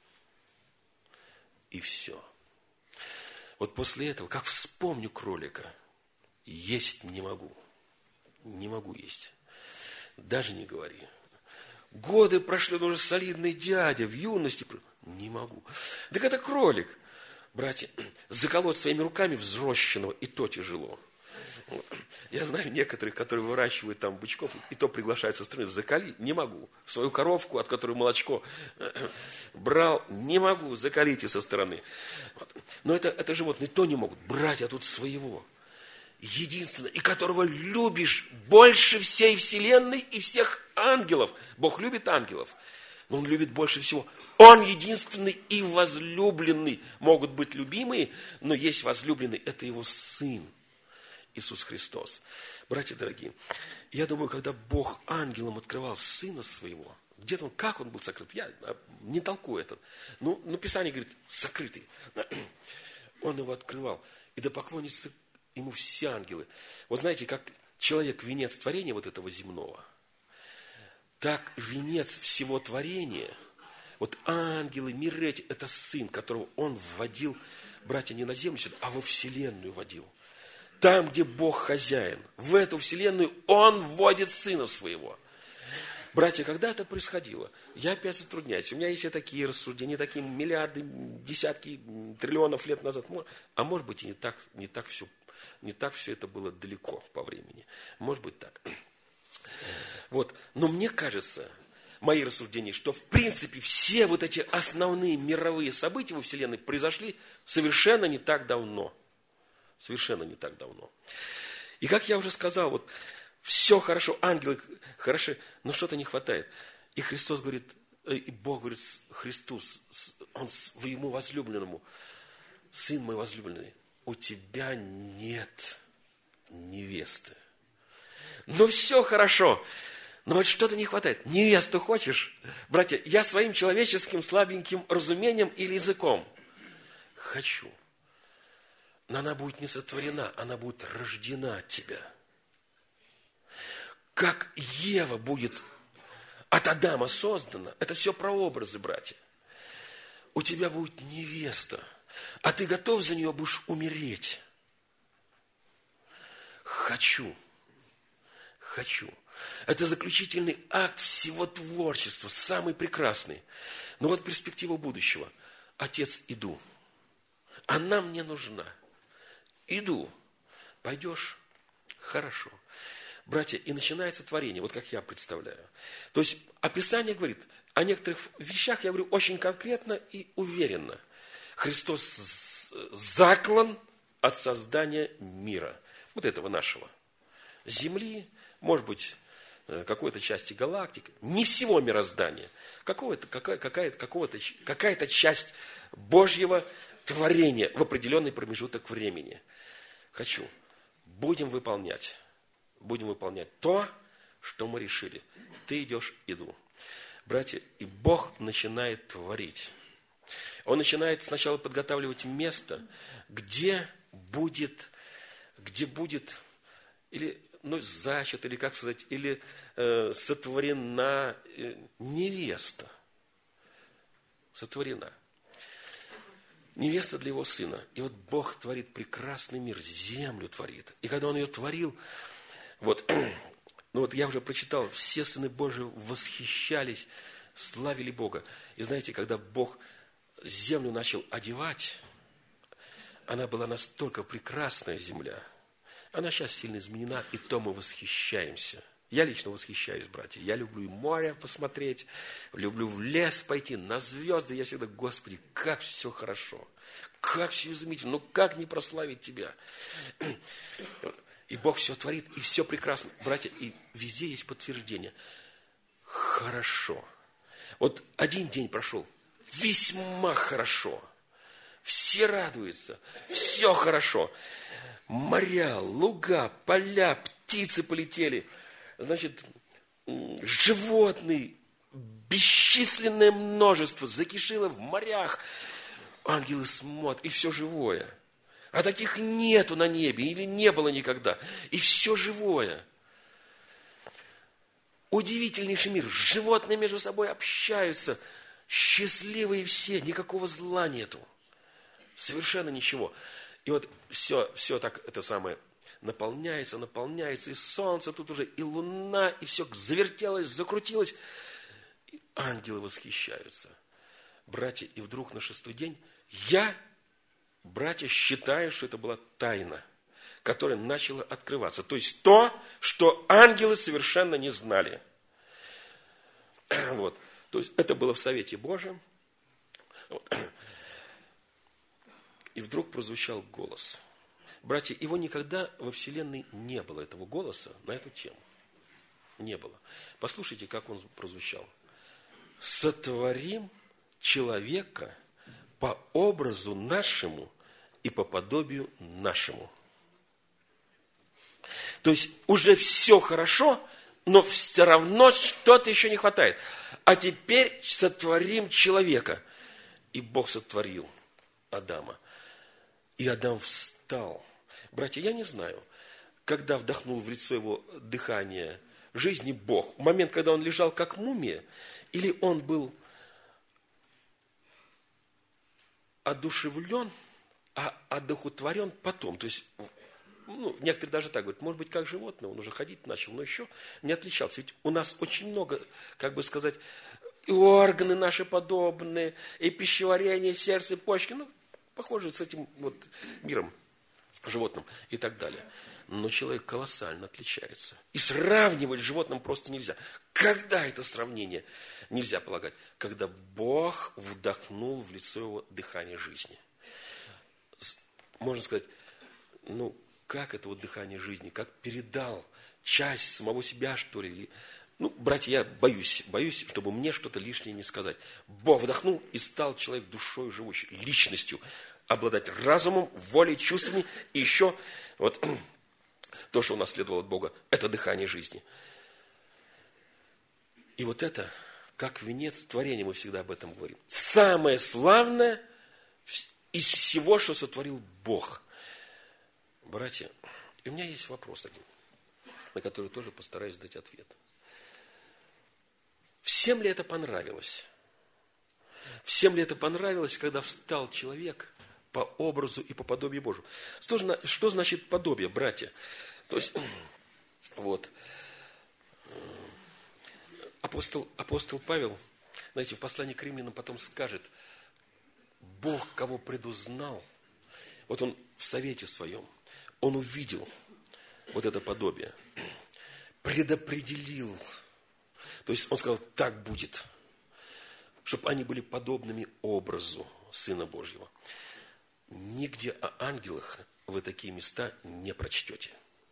И все. Вот после этого, как вспомню кролика, есть не могу. Не могу есть. Даже не говори. Годы прошли, он уже солидный дядя, в юности. Не могу. Так это кролик. Братья, заколоть своими руками взрощенного, и то тяжело. Я знаю некоторых, которые выращивают там бычков, и то приглашают со стороны: заколи, не могу. Свою коровку, от которой молочко брал, не могу, заколите со стороны. Вот. Но это, это животные то не могут. Брать, а тут своего. Единственное, и которого любишь больше всей вселенной и всех ангелов. Бог любит ангелов, но Он любит больше всего. Он единственный и возлюбленный. Могут быть любимые, но есть возлюбленный. Это Его Сын. Иисус Христос. Братья дорогие, я думаю, когда Бог ангелам открывал Сына Своего, где-то он, как он был сокрыт, я не толкую это. Ну, но Писание говорит, сокрытый. Он его открывал. И да поклонятся ему все ангелы. Вот знаете, как человек венец творения вот этого земного, так венец всего творения, вот ангелы, миры эти, это Сын, которого он вводил, братья, не на землю сюда, а во вселенную водил. Там, где Бог хозяин, в эту вселенную Он вводит Сына Своего. Братья, когда это происходило, я опять затрудняюсь. У меня есть и такие рассуждения, такие миллиарды, десятки, триллионов лет назад. А может быть, и не так, не так все, не так все это было далеко по времени. Может быть так. Вот. Но мне кажется, мои рассуждения, что в принципе все вот эти основные мировые события во Вселенной произошли совершенно не так давно. Совершенно не так давно. И как я уже сказал, вот все хорошо, ангелы хороши, но что-то не хватает. И Христос говорит, и Бог говорит Христу, Он своему возлюбленному: сын мой возлюбленный, у тебя нет невесты. Ну, все хорошо, но вот что-то не хватает. Невесту хочешь? Братья, я своим человеческим слабеньким разумением или языком хочу. Но она будет не сотворена, она будет рождена от тебя. Как Ева будет от Адама создана, это все прообразы, братья. У тебя будет невеста, а ты готов за нее будешь умереть. Хочу. Хочу. Это заключительный акт всего творчества, самый прекрасный. Но вот перспектива будущего. Отец, иду. Она мне нужна. Иду. Пойдешь? Хорошо. Братья, и начинается творение, вот как я представляю. То есть, описание говорит о некоторых вещах, я говорю, очень конкретно и уверенно. Христос заклан от создания мира. Вот этого нашего. Земли, может быть, какой-то части галактик, не всего мироздания. Какого-то, какая, какая-то, какого-то, какая-то часть Божьего творения в определенный промежуток времени. Хочу. Будем выполнять. Будем выполнять то, что мы решили. Ты идешь, иду. Братья, и Бог начинает творить. Он начинает сначала подготавливать место, где будет, где будет, или, ну, зачат, или, как сказать, или э, сотворена э, невеста. Сотворена. Невеста для его сына. И вот Бог творит прекрасный мир, землю творит. И когда Он ее творил, вот, ну вот я уже прочитал, все сыны Божии восхищались, славили Бога. И знаете, когда Бог землю начал одевать, она была настолько прекрасная земля. Она сейчас сильно изменена, и то мы восхищаемся. Я лично восхищаюсь, братья. Я люблю и море посмотреть, люблю в лес пойти, на звезды. Я всегда, Господи, как все хорошо, как все изумительно, ну как не прославить Тебя? И Бог все творит, и все прекрасно. Братья, и везде есть подтверждение. Хорошо. Вот один день прошел, весьма хорошо. Все радуются, все хорошо. Моря, луга, поля, птицы полетели. Значит, животные, бесчисленное множество закишило в морях. Ангелы смотрят, и все живое. А таких нету на небе, или не было никогда. И все живое. Удивительнейший мир. Животные между собой общаются. Счастливые все, никакого зла нету. Совершенно ничего. И вот все, все так, это самое, наполняется, наполняется. И солнце тут уже, и луна, и все завертелось, закрутилось. И ангелы восхищаются. Братья, и вдруг на шестой день я... Братья, считаю, что это была тайна, которая начала открываться. То есть то, что ангелы совершенно не знали. Вот. То есть это было в Совете Божьем. Вот. И вдруг прозвучал голос. Братья, его никогда во Вселенной не было, этого голоса на эту тему. Не было. Послушайте, как он прозвучал. «Сотворим человека по образу нашему и по подобию нашему». То есть уже все хорошо, но все равно что-то еще не хватает. А теперь сотворим человека. И Бог сотворил Адама. И Адам встал. Братья, я не знаю, когда вдохнул в лицо его дыхание жизни Бог, в момент, когда он лежал как мумия, или он был одушевлен, а одухотворен потом. То есть, ну, некоторые даже так говорят, может быть, как животное, он уже ходить начал, но еще не отличался. Ведь у нас очень много, как бы сказать, и органы наши подобные, и пищеварение, сердце, почки, ну, похоже с этим вот миром животным и так далее. Но человек колоссально отличается. И сравнивать с животным просто нельзя. Когда это сравнение нельзя полагать? Когда Бог вдохнул в лицо его дыхание жизни. Можно сказать, ну, как это вот дыхание жизни, как передал часть самого себя, что ли. Ну, братья, я боюсь, боюсь, чтобы мне что-то лишнее не сказать. Бог вдохнул, и стал человек душой живущей, личностью. обладать разумом, волей, чувствами. И еще вот то, что унаследовал от Бога, это дыхание жизни. И вот это, как венец творения, мы всегда об этом говорим. Самое славное из всего, что сотворил Бог. Братья, и у меня есть вопрос один, на который тоже постараюсь дать ответ. Всем ли это понравилось? Всем ли это понравилось, когда встал человек по образу и по подобию Божию? Что, что значит подобие, братья? То есть, вот, апостол, апостол Павел, знаете, в послании к римлянам потом скажет, Бог, кого предузнал, вот он в совете своем, он увидел вот это подобие, предопределил. То есть он сказал, так будет, чтобы они были подобными образу Сына Божьего. Нигде о ангелах вы такие места не прочтете.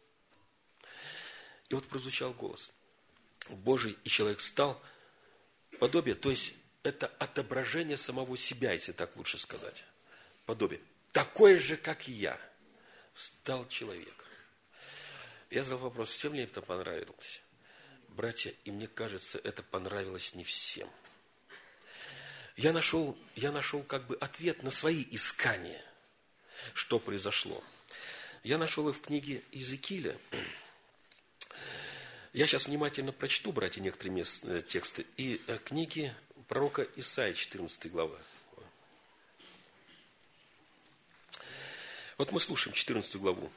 И вот прозвучал голос. Божий, и человек стал подобие, то есть это отображение самого себя, если так лучше сказать. Подобие. Такое же, как и я, стал человек. Я задал вопрос, всем ли это понравилось? Братья, и мне кажется, это понравилось не всем. Я нашел, я нашел как бы ответ на свои искания, что произошло. Я нашел их в книге Иезекииля. Я сейчас внимательно прочту, братья, некоторые тексты. И книги пророка Исаии, четырнадцатая глава. Вот мы слушаем четырнадцатую главу.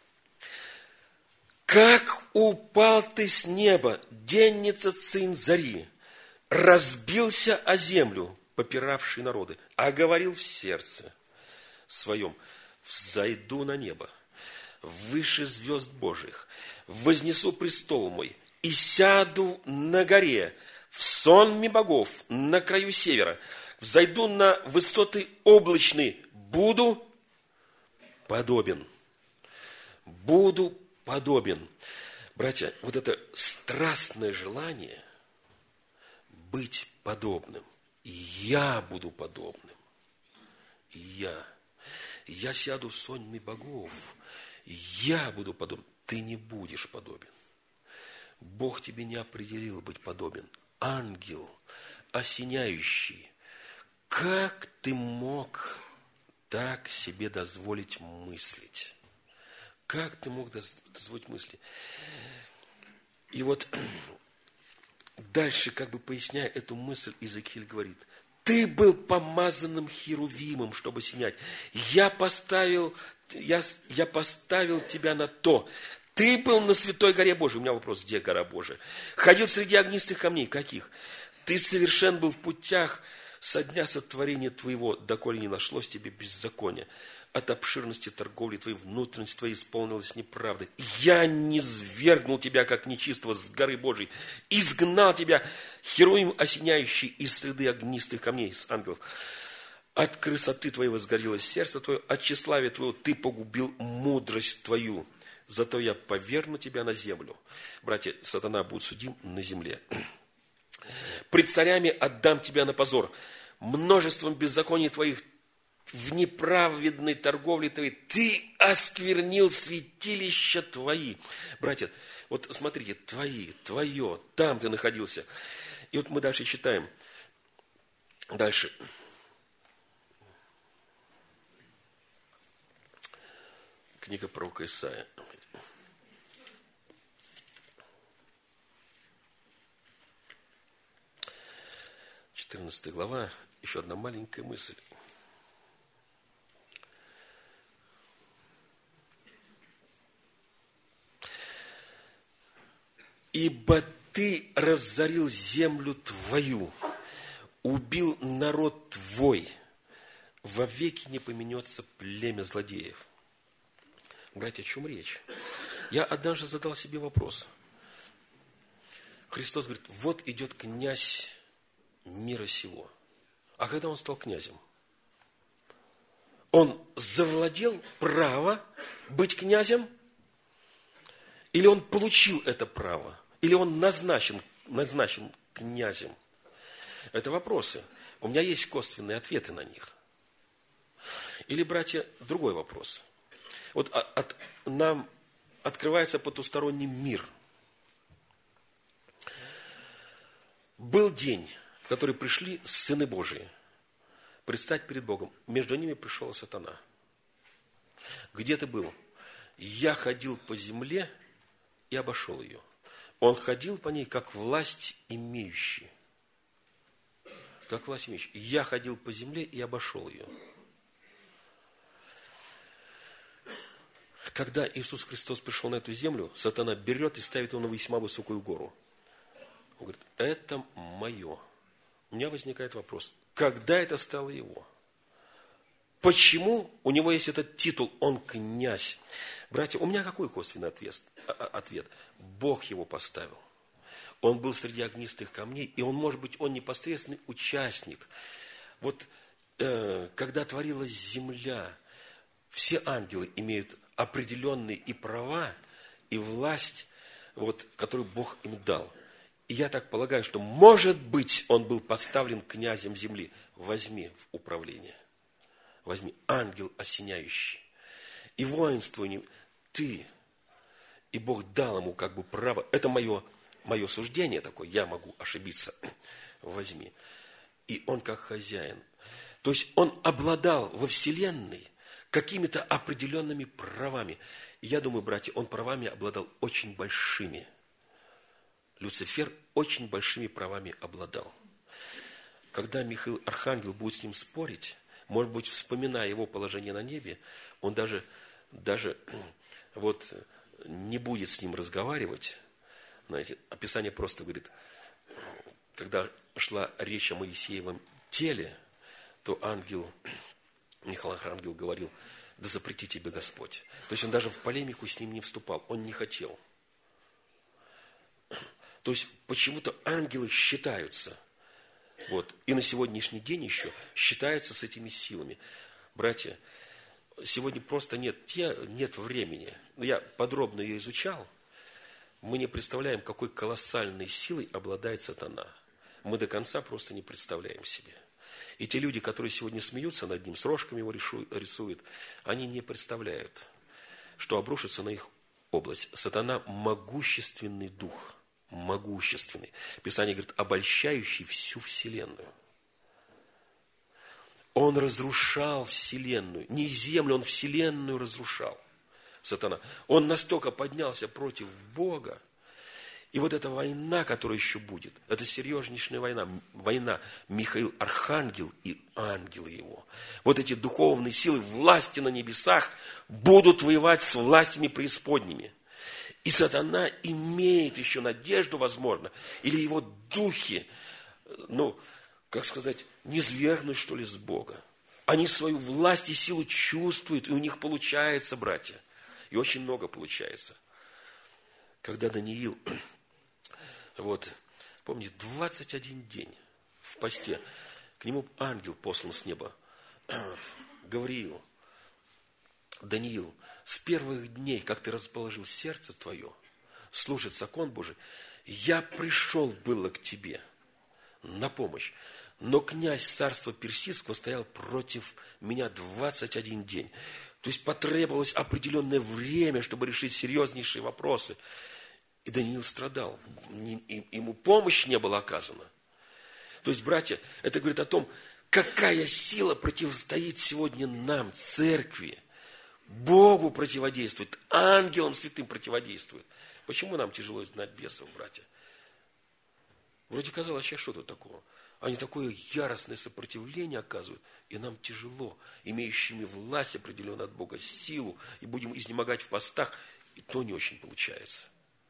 «Как упал ты с неба, денница сын зари, разбился о землю, попиравший народы, а говорил в сердце своем, взойду на небо, выше звезд Божьих, вознесу престол мой и сяду на горе, в сонме богов, на краю севера, взойду на высоты облачные, буду подобен». Буду подобен. Братья, вот это страстное желание быть подобным. Я буду подобным. Я. Я сяду в сонме богов. Я буду подобен. Ты не будешь подобен. Бог тебе не определил быть подобен. Ангел, осеняющий. Как ты мог так себе дозволить мыслить? Как ты мог дозволить мысли? И вот дальше, как бы поясняя эту мысль, Иезекииль говорит, ты был помазанным херувимом, чтобы сиять. Я поставил, я, я поставил тебя на то. Ты был на святой горе Божией. У меня вопрос, где гора Божия? Ходил среди огнистых камней. Каких? Ты совершен был в путях со дня сотворения твоего, доколе не нашлось тебе беззакония. От обширности торговли твоей внутренность твоя исполнилась неправдой. Я низвергнул тебя, как нечистого, с горы Божией. Изгнал тебя, херувим осеняющий, из среды огнистых камней, с ангелов. От красоты твоей возгорелось сердце твое, от тщеславия твоего ты погубил мудрость твою. Зато я поверну тебя на землю. Братья, сатана будет судим на земле. Пред царями отдам тебя на позор. Множеством беззаконий твоих в неправедной торговле твоей ты осквернил святилища твои. Братья, вот смотрите, твои, твое, там ты находился. И вот мы дальше читаем. Дальше. Книга пророка Исаия. четырнадцатая глава. Еще одна маленькая мысль. «Ибо ты разорил землю твою, убил народ твой, вовеки не поменется племя злодеев». Братья, о чем речь? Я однажды задал себе вопрос. Христос говорит, вот идет князь мира сего. А когда он стал князем? Он завладел право быть князем? Или он получил это право? Или он назначен, назначен князем? Это вопросы. У меня есть косвенные ответы на них. Или, братья, другой вопрос. Вот от, нам открывается потусторонний мир. Был день, в который пришли сыны Божии предстать перед Богом. Между ними пришел сатана. Где ты был? Я ходил по земле и обошел ее. Он ходил по ней, как власть имеющий. Как власть имеющий. Я ходил по земле и обошел ее. Когда Иисус Христос пришел на эту землю, сатана берет и ставит его на весьма высокую гору. Он говорит, это мое. У меня возникает вопрос, когда это стало его? Почему у него есть этот титул, он князь? Братья, у меня какой косвенный ответ? Ответ. Бог его поставил. Он был среди огнистых камней, и он, может быть, он непосредственный участник. Вот э, когда творилась земля, все ангелы имеют определенные и права, и власть, вот, которую Бог им дал. И я так полагаю, что, может быть, он был поставлен князем земли. Возьми в управление. Возьми, ангел осеняющий. И воинство не ты. И Бог дал ему как бы право. Это мое, мое суждение такое. Я могу ошибиться. Возьми. И он как хозяин. То есть он обладал во вселенной какими-то определенными правами. И я думаю, братья, он правами обладал очень большими. Люцифер очень большими правами обладал. Когда Михаил Архангел будет с ним спорить, может быть, вспоминая его положение на небе, он даже, даже вот не будет с ним разговаривать. Знаете, Писание просто говорит, когда шла речь о Моисеевом теле, то ангел, Михаил Архангел говорил, да запрети тебе Господь. То есть он даже в полемику с ним не вступал, он не хотел. То есть почему-то ангелы считаются, вот, и на сегодняшний день еще считаются с этими силами. Братья, сегодня просто нет, те, нет времени. Я подробно ее изучал. Мы не представляем, какой колоссальной силой обладает сатана. Мы до конца просто не представляем себе. И те люди, которые сегодня смеются над ним, с рожками его рисуют, они не представляют, что обрушится на их область. Сатана – могущественный дух. Могущественный. Писание говорит, обольщающий всю вселенную. Он разрушал вселенную. Не землю, он вселенную разрушал. Сатана. Он настолько поднялся против Бога. И вот эта война, которая еще будет, это серьезнейшая война. Война Михаил Архангел и ангелы его. Вот эти духовные силы власти на небесах будут воевать с властями преисподними. И сатана имеет еще надежду, возможно, или его духи, ну, как сказать, не свергнуть, что ли, с Бога. Они свою власть и силу чувствуют, и у них получается, братья. И очень много получается. Когда Даниил, вот, помните, двадцать один день в посте, к нему ангел послан с неба, вот, Гавриил, Даниил, с первых дней, как ты расположил сердце твое, слушать закон Божий, я пришел было к тебе на помощь, но князь царства Персидского стоял против меня двадцать один день. То есть потребовалось определенное время, чтобы решить серьезнейшие вопросы. И Даниил страдал, ему помощь не была оказана. То есть, братья, это говорит о том, какая сила противостоит сегодня нам, церкви. Богу противодействует, ангелам святым противодействует. Почему нам тяжело изгнать бесов, братья? Вроде казалось, сейчас что-то такого. Они такое яростное сопротивление оказывают, и нам тяжело, имеющими власть определенную от Бога силу, и будем изнемогать в постах, и то не очень получается.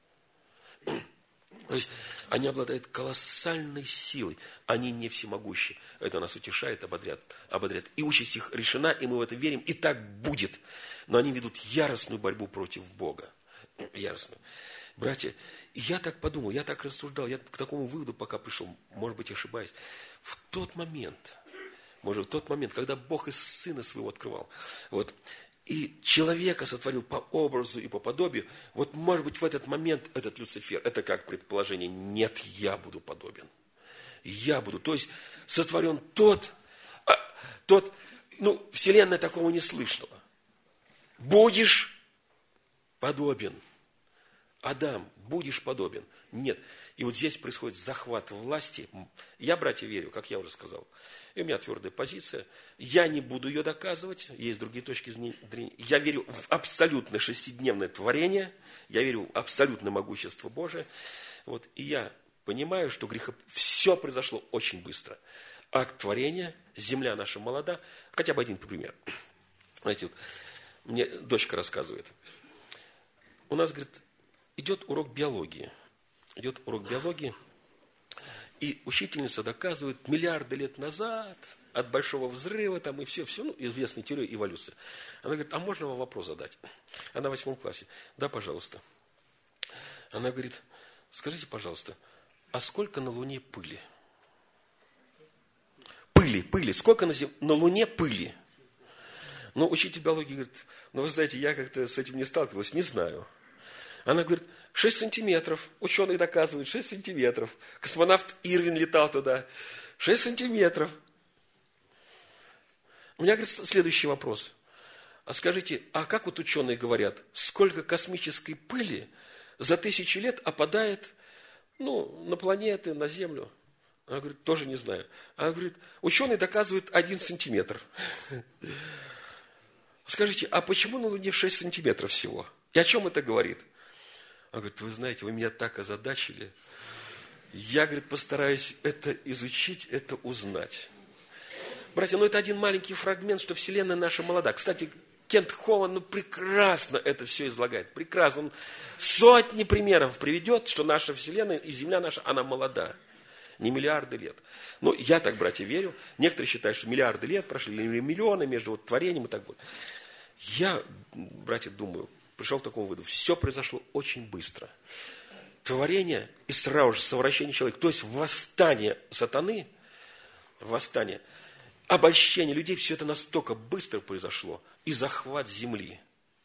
То есть они обладают колоссальной силой, они не всемогущи. Это нас утешает, ободряет, ободряет. И участь их решена, и мы в это верим, и так будет. Но они ведут яростную борьбу против Бога. Яростную. Братья, я так подумал, я так рассуждал, я к такому выводу пока пришел, может быть, ошибаюсь. В тот момент, может, в тот момент, когда Бог из Сына Своего открывал, вот, и человека сотворил по образу и по подобию, вот, может быть, в этот момент этот Люцифер, это как предположение, нет, я буду подобен. Я буду, то есть, сотворен тот, а, тот Ну, Вселенная такого не слышала. Будешь подобен. Адам, будешь подобен. Нет. И вот здесь происходит захват власти. Я, братья, верю, как я уже сказал. И у меня твердая позиция. Я не буду ее доказывать. Есть другие точки зрения. Я верю в абсолютно шестидневное творение. Я верю в абсолютное могущество Божие. Вот. И я понимаю, что греха... все произошло очень быстро. Акт творения, земля наша молода. Хотя бы один пример. Знаете, вот мне дочка рассказывает. У нас, говорит, идет урок биологии. Идет урок биологии, и учительница доказывает миллиарды лет назад, от большого взрыва, там и все, все, ну, известная теория эволюции. Она говорит, а можно вам вопрос задать? Она в восьмом классе. Да, пожалуйста. Она говорит, скажите, пожалуйста, а сколько на Луне пыли? Пыли, пыли. Сколько на, зем... на Луне пыли? Ну, учитель биологии говорит, ну, вы знаете, я как-то с этим не сталкивалась, не знаю. Она говорит, шесть сантиметров. Ученые доказывают, шесть сантиметров. Космонавт Ирвин летал туда. шесть сантиметров. У меня, говорит, следующий вопрос. А скажите, а как вот ученые говорят, сколько космической пыли за тысячи лет опадает, ну, на планеты, на Землю? Она говорит, тоже не знаю. Она говорит, ученые доказывают один сантиметр. Скажите, а почему на Луне шесть сантиметров всего? И о чем это говорит? Она говорит, вы знаете, вы меня так озадачили. Я, говорит, постараюсь это изучить, это узнать. Братья, ну это один маленький фрагмент, что Вселенная наша молода. Кстати, Кент Хован ну, прекрасно это все излагает. Прекрасно. Он сотни примеров приведет, что наша Вселенная и Земля наша, она молода. Не миллиарды лет. Ну, я так, братья, верю. Некоторые считают, что миллиарды лет прошли, или миллионы между вот творением и так далее. Я, братья, думаю, пришел к такому выводу. Все произошло очень быстро. Творение и сразу же совращение человека. То есть восстание сатаны, восстание, обольщение людей, все это настолько быстро произошло. И захват земли.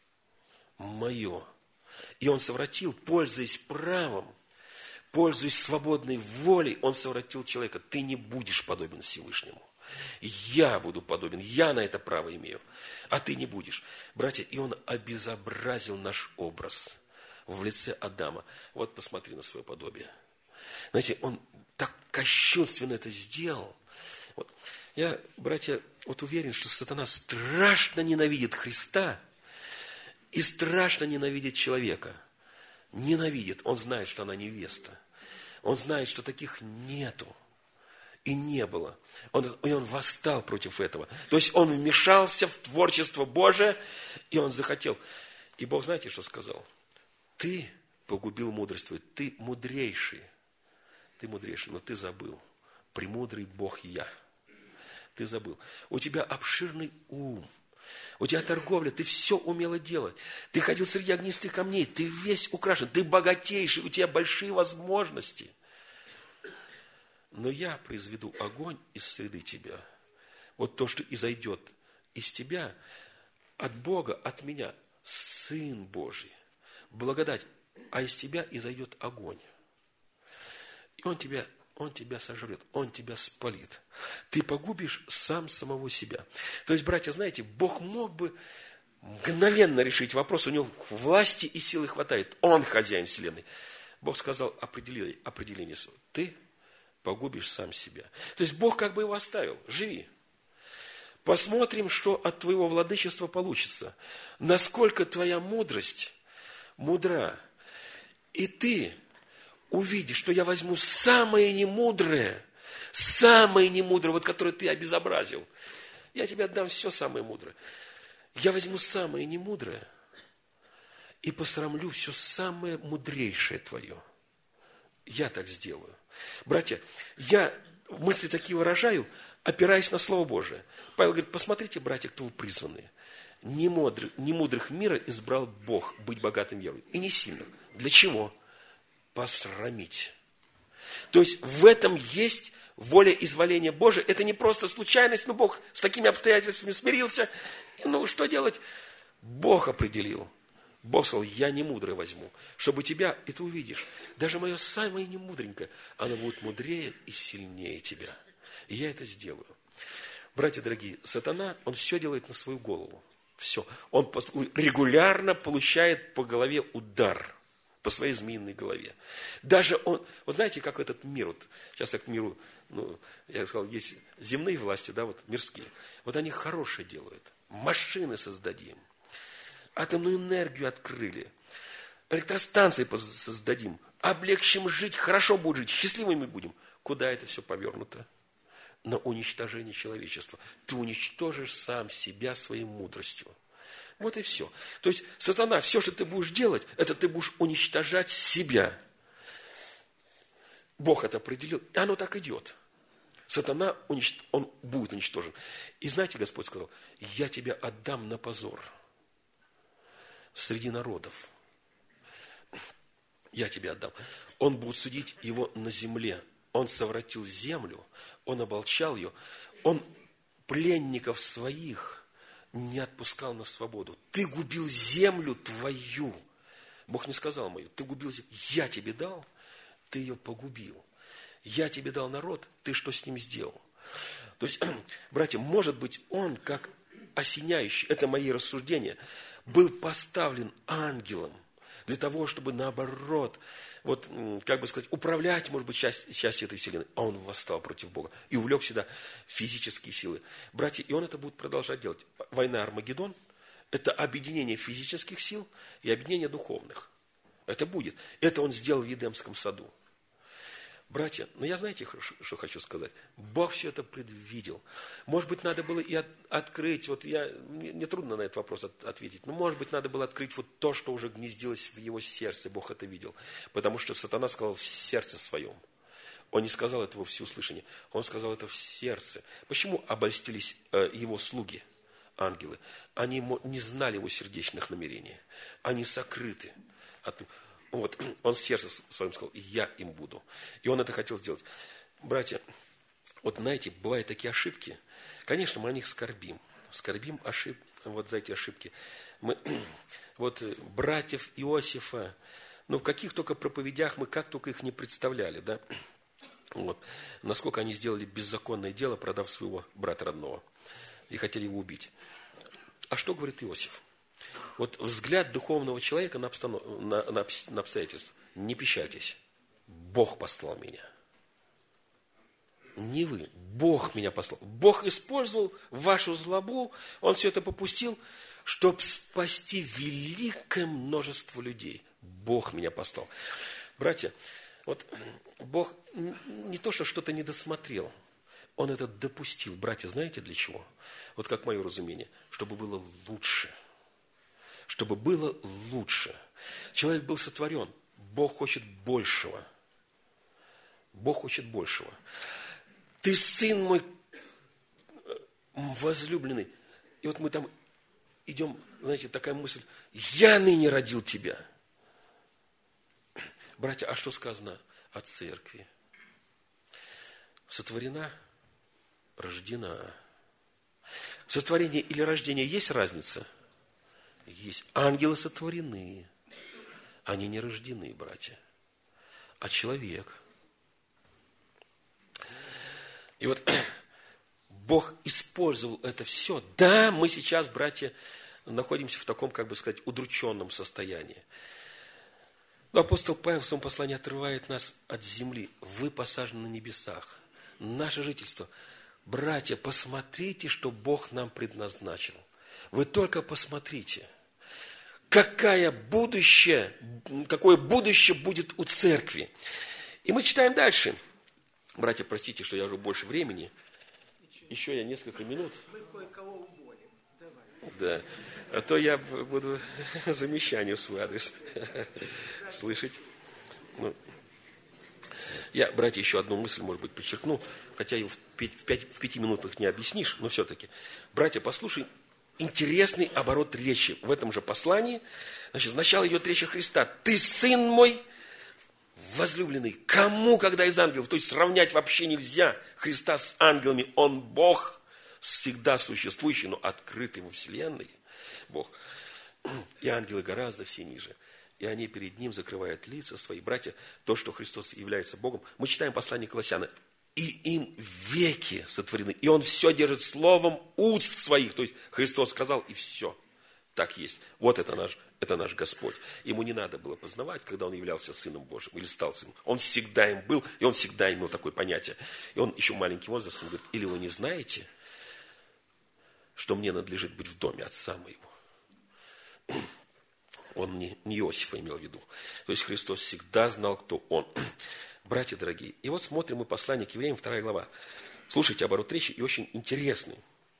Мое. И он совратил, пользуясь правом, пользуясь свободной волей, он совратил человека. Ты не будешь подобен Всевышнему. Я буду подобен, я на это право имею, а ты не будешь. Братья, и он обезобразил наш образ в лице Адама. Вот посмотри на свое подобие. Знаете, он так кощунственно это сделал. Вот. Я, братья, вот уверен, что сатана страшно ненавидит Христа и страшно ненавидит человека. Ненавидит. Он знает, что она невеста. Он знает, что таких нету. И не было. Он, и он восстал против этого. То есть он вмешался в творчество Божие, и он захотел. И Бог, знаете, что сказал? Ты погубил мудрость твою, ты мудрейший. Ты мудрейший, но ты забыл. Премудрый Бог я. Ты забыл. У тебя обширный ум. У тебя торговля, ты все умела делать. Ты ходил среди огнистых камней, ты весь украшен, ты богатейший, у тебя большие возможности. Но я произведу огонь из среды тебя. Вот то, что изойдет из тебя, от Бога, от меня, Сын Божий, благодать, а из тебя изойдет огонь. И он тебя, он тебя сожрет, он тебя спалит. Ты погубишь сам самого себя. То есть, братья, знаете, Бог мог бы мгновенно решить вопрос, у него власти и силы хватает. Он хозяин вселенной. Бог сказал определение, определение свое. Ты погубишь сам себя. То есть Бог как бы его оставил. Живи. Посмотрим, что от твоего владычества получится. Насколько твоя мудрость мудра. И ты увидишь, что я возьму самое немудрое, самое немудрое, вот которое ты обезобразил. Я тебе отдам все самое мудрое. Я возьму самое немудрое и посрамлю все самое мудрейшее твое. Я так сделаю. Братья, я мысли такие выражаю, опираясь на Слово Божие. Павел говорит, посмотрите, братья, кто вы призванные. Немудрых, немудрых мира избрал Бог быть богатым верой. И не сильных. Для чего? Посрамить. То есть в этом есть воля изволения Божия. Это не просто случайность, но Бог с такими обстоятельствами смирился. Ну, что делать? Бог определил. Бог сказал, я не мудрый возьму, чтобы тебя, и ты увидишь, даже мое самое немудренькое, оно будет мудрее и сильнее тебя. И я это сделаю. Братья дорогие, сатана, он все делает на свою голову. Все. Он регулярно получает по голове удар, по своей змеиной голове. Даже он, вот знаете, как этот мир, вот сейчас я к миру, ну, я сказал, есть земные власти, да, вот мирские. Вот они хорошее делают. Машины создадим, атомную энергию открыли, электростанции создадим, облегчим жить, хорошо будет жить, счастливыми будем. Куда это все повернуто? На уничтожение человечества. Ты уничтожишь сам себя своей мудростью. Вот и все. То есть, сатана, все, что ты будешь делать, это ты будешь уничтожать себя. Бог это определил, и оно так идет. Сатана, он будет уничтожен. И знаете, Господь сказал, я тебя отдам на позор среди народов. Я тебя отдам. Он будет судить его на земле. Он совратил землю, он оболчал ее, он пленников своих не отпускал на свободу. Ты губил землю твою. Бог не сказал мою, ты губил землю. Я тебе дал, ты ее погубил. Я тебе дал народ, ты что с ним сделал? То есть, братья, может быть, он, как осеняющий, это мои рассуждения, был поставлен ангелом для того, чтобы наоборот, вот, как бы сказать, управлять, может быть, часть, частью этой вселенной. А он восстал против Бога и увлек сюда физические силы. Братья, и он это будет продолжать делать. Война Армагеддон – это объединение физических сил и объединение духовных. Это будет. Это он сделал в Едемском саду. Братья, ну я знаете, что хочу сказать? Бог все это предвидел. Может быть, надо было и от, открыть, вот я, мне, мне трудно на этот вопрос от, ответить, но может быть, надо было открыть вот то, что уже гнездилось в его сердце, Бог это видел. Потому что сатана сказал в сердце своем. Он не сказал этого в всеуслышание, он сказал это в сердце. Почему обольстились э, его слуги, ангелы? Они не знали его сердечных намерений. Они сокрыты от... Вот, он в сердце своем сказал, я им буду. И он это хотел сделать. Братья, вот знаете, бывают такие ошибки. Конечно, мы о них скорбим. Скорбим ошиб... вот за эти ошибки. Мы... Вот братьев Иосифа, ну в каких только проповедях мы как только их не представляли, да? Вот. Насколько они сделали беззаконное дело, продав своего брата родного. И хотели его убить. А что говорит Иосиф? Вот взгляд духовного человека на, обстанов... на, на, на обстоятельства. Не печальтесь. Бог послал меня. Не вы. Бог меня послал. Бог использовал вашу злобу. Он все это попустил, чтобы спасти великое множество людей. Бог меня послал. Братья, вот Бог не то, что что-то не досмотрел. Он это допустил. Братья, знаете для чего? Вот как мое разумение. Чтобы было лучше. Чтобы было лучше. Человек был сотворен. Бог хочет большего. Бог хочет большего. Ты сын мой возлюбленный. И вот мы там идем, знаете, такая мысль. Я ныне родил тебя. Братья, а что сказано о церкви? Сотворена, рождена. Сотворение или рождение есть разница? Есть. Ангелы сотворены. Они не рождены, братья. А человек. И вот Бог использовал это все. Да, мы сейчас, братья, находимся в таком, как бы сказать, удрученном состоянии. Но апостол Павел в своем послании отрывает нас от земли. Вы посажены на небесах. Наше жительство. Братья, посмотрите, что Бог нам предназначил. Вы только посмотрите. Какое будущее, какое будущее будет у церкви. И мы читаем дальше. Братья, простите, что я уже больше времени. Еще я несколько минут. Мы кое-кого уволим. Давай. Да. А то я буду замечание в свой адрес слышать. Ну, я, братья, еще одну мысль, может быть, подчеркну, хотя ее в, пять, в, пять, в пяти минутах не объяснишь, но все-таки. Братья, послушай, интересный оборот речи в этом же послании. Значит, сначала идет речь о Христа. Ты сын мой возлюбленный. Кому, когда из ангелов? То есть сравнять вообще нельзя Христа с ангелами. Он Бог, всегда существующий, но открытый во вселенной. Бог. И ангелы гораздо все ниже. И они перед Ним закрывают лица свои. Братья, то, что Христос является Богом. Мы читаем послание Колоссянам. и им веки сотворены. И Он все держит словом уст своих. То есть Христос сказал, и все. Так есть. Вот это наш, это наш Господь. Ему не надо было познавать, когда Он являлся Сыном Божьим или стал Сыном. Он всегда им был, и Он всегда имел такое понятие. И Он еще маленьким возрастом говорит, или вы не знаете, что мне надлежит быть в доме отца моего. Он не, не Иосифа имел в виду. То есть Христос всегда знал, кто Он. Братья дорогие, и вот смотрим мы послание к евреям, вторая глава. Слушайте оборот речи, и очень интересный.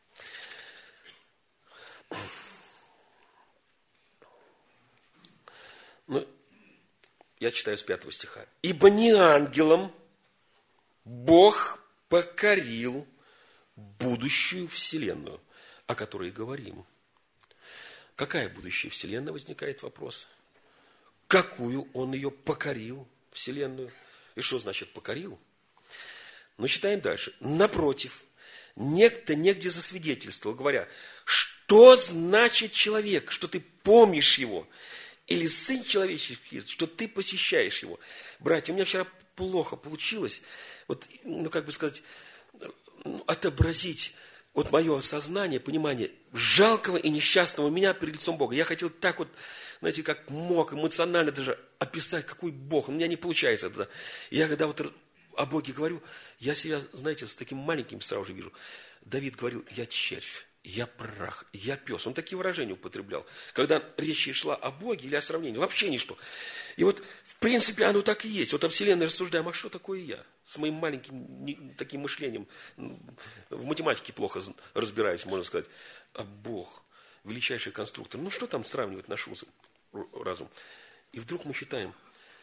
Ну, я читаю с пятого стиха. «Ибо не ангелам Бог покорил будущую вселенную, о которой говорим». Какая будущая вселенная, возникает вопрос? Какую Он ее покорил, вселенную? И что значит покорил? Но читаем дальше. «Напротив, некто негде засвидетельствовал, говоря, что значит человек, что ты помнишь его, или сын человеческий, что ты посещаешь его». Братья, у меня вчера плохо получилось, вот, ну, как бы сказать, отобразить вот мое осознание, понимание жалкого и несчастного меня перед лицом Бога. Я хотел так вот, знаете, как мог, эмоционально даже описать, какой Бог. У меня не получается это. Я когда вот о Боге говорю, я себя, знаете, с таким маленьким сразу же вижу. Давид говорил, я червь, я прах, я пес. Он такие выражения употреблял. Когда речь шла о Боге или о сравнении, вообще ничто. И вот, в принципе, оно так и есть. Вот о Вселенной рассуждаем, а что такое я? С моим маленьким таким мышлением, в математике плохо разбираюсь, можно сказать. А Бог, величайший конструктор. Ну, что там сравнивать наш разум? И вдруг мы читаем,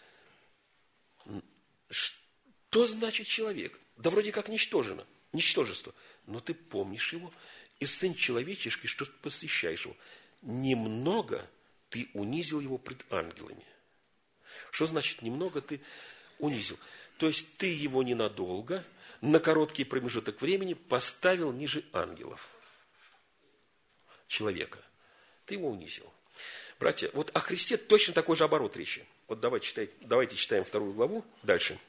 что значит человек? Да вроде как ничтожено, ничтожество. Но ты помнишь его, и сын человеческий, что посвящаешь его. Немного ты унизил его пред ангелами. Что значит немного ты унизил? То есть ты его ненадолго, на короткий промежуток времени поставил ниже ангелов. Человека. Ты его унизил. Братья, вот о Христе точно такой же оборот речи. Вот давайте, читайте, давайте читаем вторую главу. Дальше.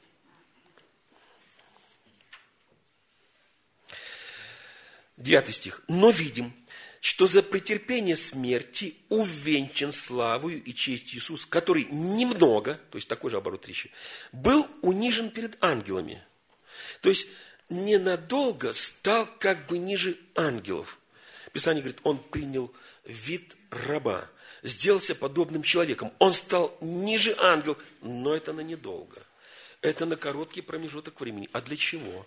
Девятый стих. «Но видим, что за претерпение смерти увенчан славою и честью Иисус, который немного, то есть такой же оборот речи, был унижен перед ангелами». То есть ненадолго стал как бы ниже ангелов. Писание говорит, он принял вид раба, сделался подобным человеком. Он стал ниже ангелов, но это на недолго. Это на короткий промежуток времени. А для чего?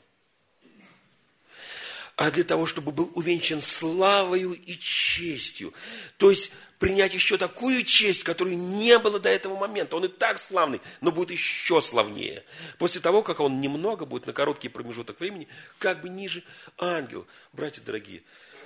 А для того, чтобы был увенчан славою и честью. То есть принять еще такую честь, которой не было до этого момента. Он и так славный, но будет еще славнее. После того, как он немного будет на короткий промежуток времени, как бы ниже ангел. Братья дорогие,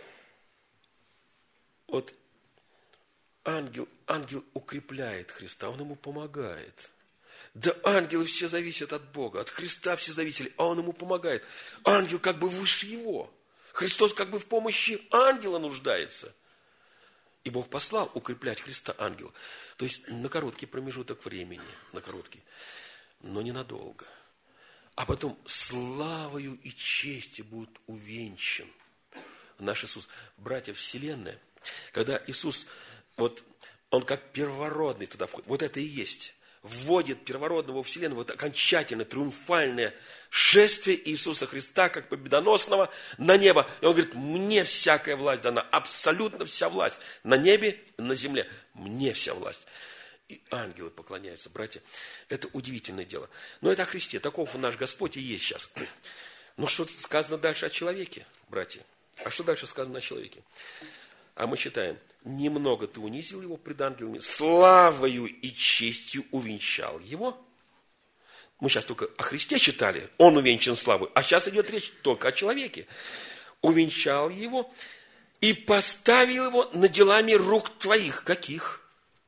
вот ангел, ангел укрепляет Христа, он ему помогает. Да ангелы все зависят от Бога, от Христа все зависели, а он ему помогает. Ангел как бы выше его. Христос как бы в помощи ангела нуждается. И Бог послал укреплять Христа ангела. То есть на короткий промежуток времени, на короткий, но ненадолго. А потом славою и честью будет увенчан наш Иисус. Братья, вселенная, когда Иисус, вот он как первородный туда входит, вот это и есть. Вводит первородного в вселенную, вот окончательно триумфальное шествие Иисуса Христа, как победоносного, на небо. И он говорит, мне всякая власть дана, абсолютно вся власть на небе и на земле. Мне вся власть. И ангелы поклоняются, братья. Это удивительное дело. Но это о Христе, таков наш Господь и есть сейчас. Но что сказано дальше о человеке, братья? А что дальше сказано о человеке? А мы читаем, немного ты унизил его пред ангелами, славою и честью увенчал его. Мы сейчас только о Христе читали, он увенчан славой, а сейчас идет речь только о человеке. Увенчал его и поставил его над делами рук твоих. Каких?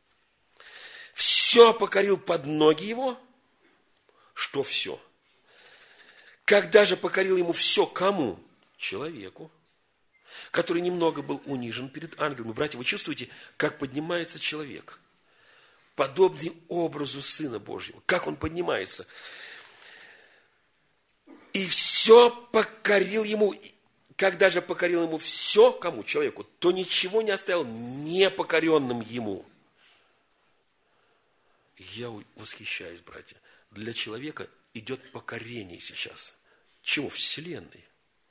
Все покорил под ноги его. Что все? Когда же покорил ему все кому? Человеку, который немного был унижен перед ангелами. Братья, вы чувствуете, как поднимается человек? Подобный образу Сына Божьего. Как он поднимается? И все покорил ему. Когда же покорил ему все, кому? Человеку, то ничего не оставил непокоренным ему. Я восхищаюсь, братья. Для человека идет покорение сейчас. Чего? Вселенной.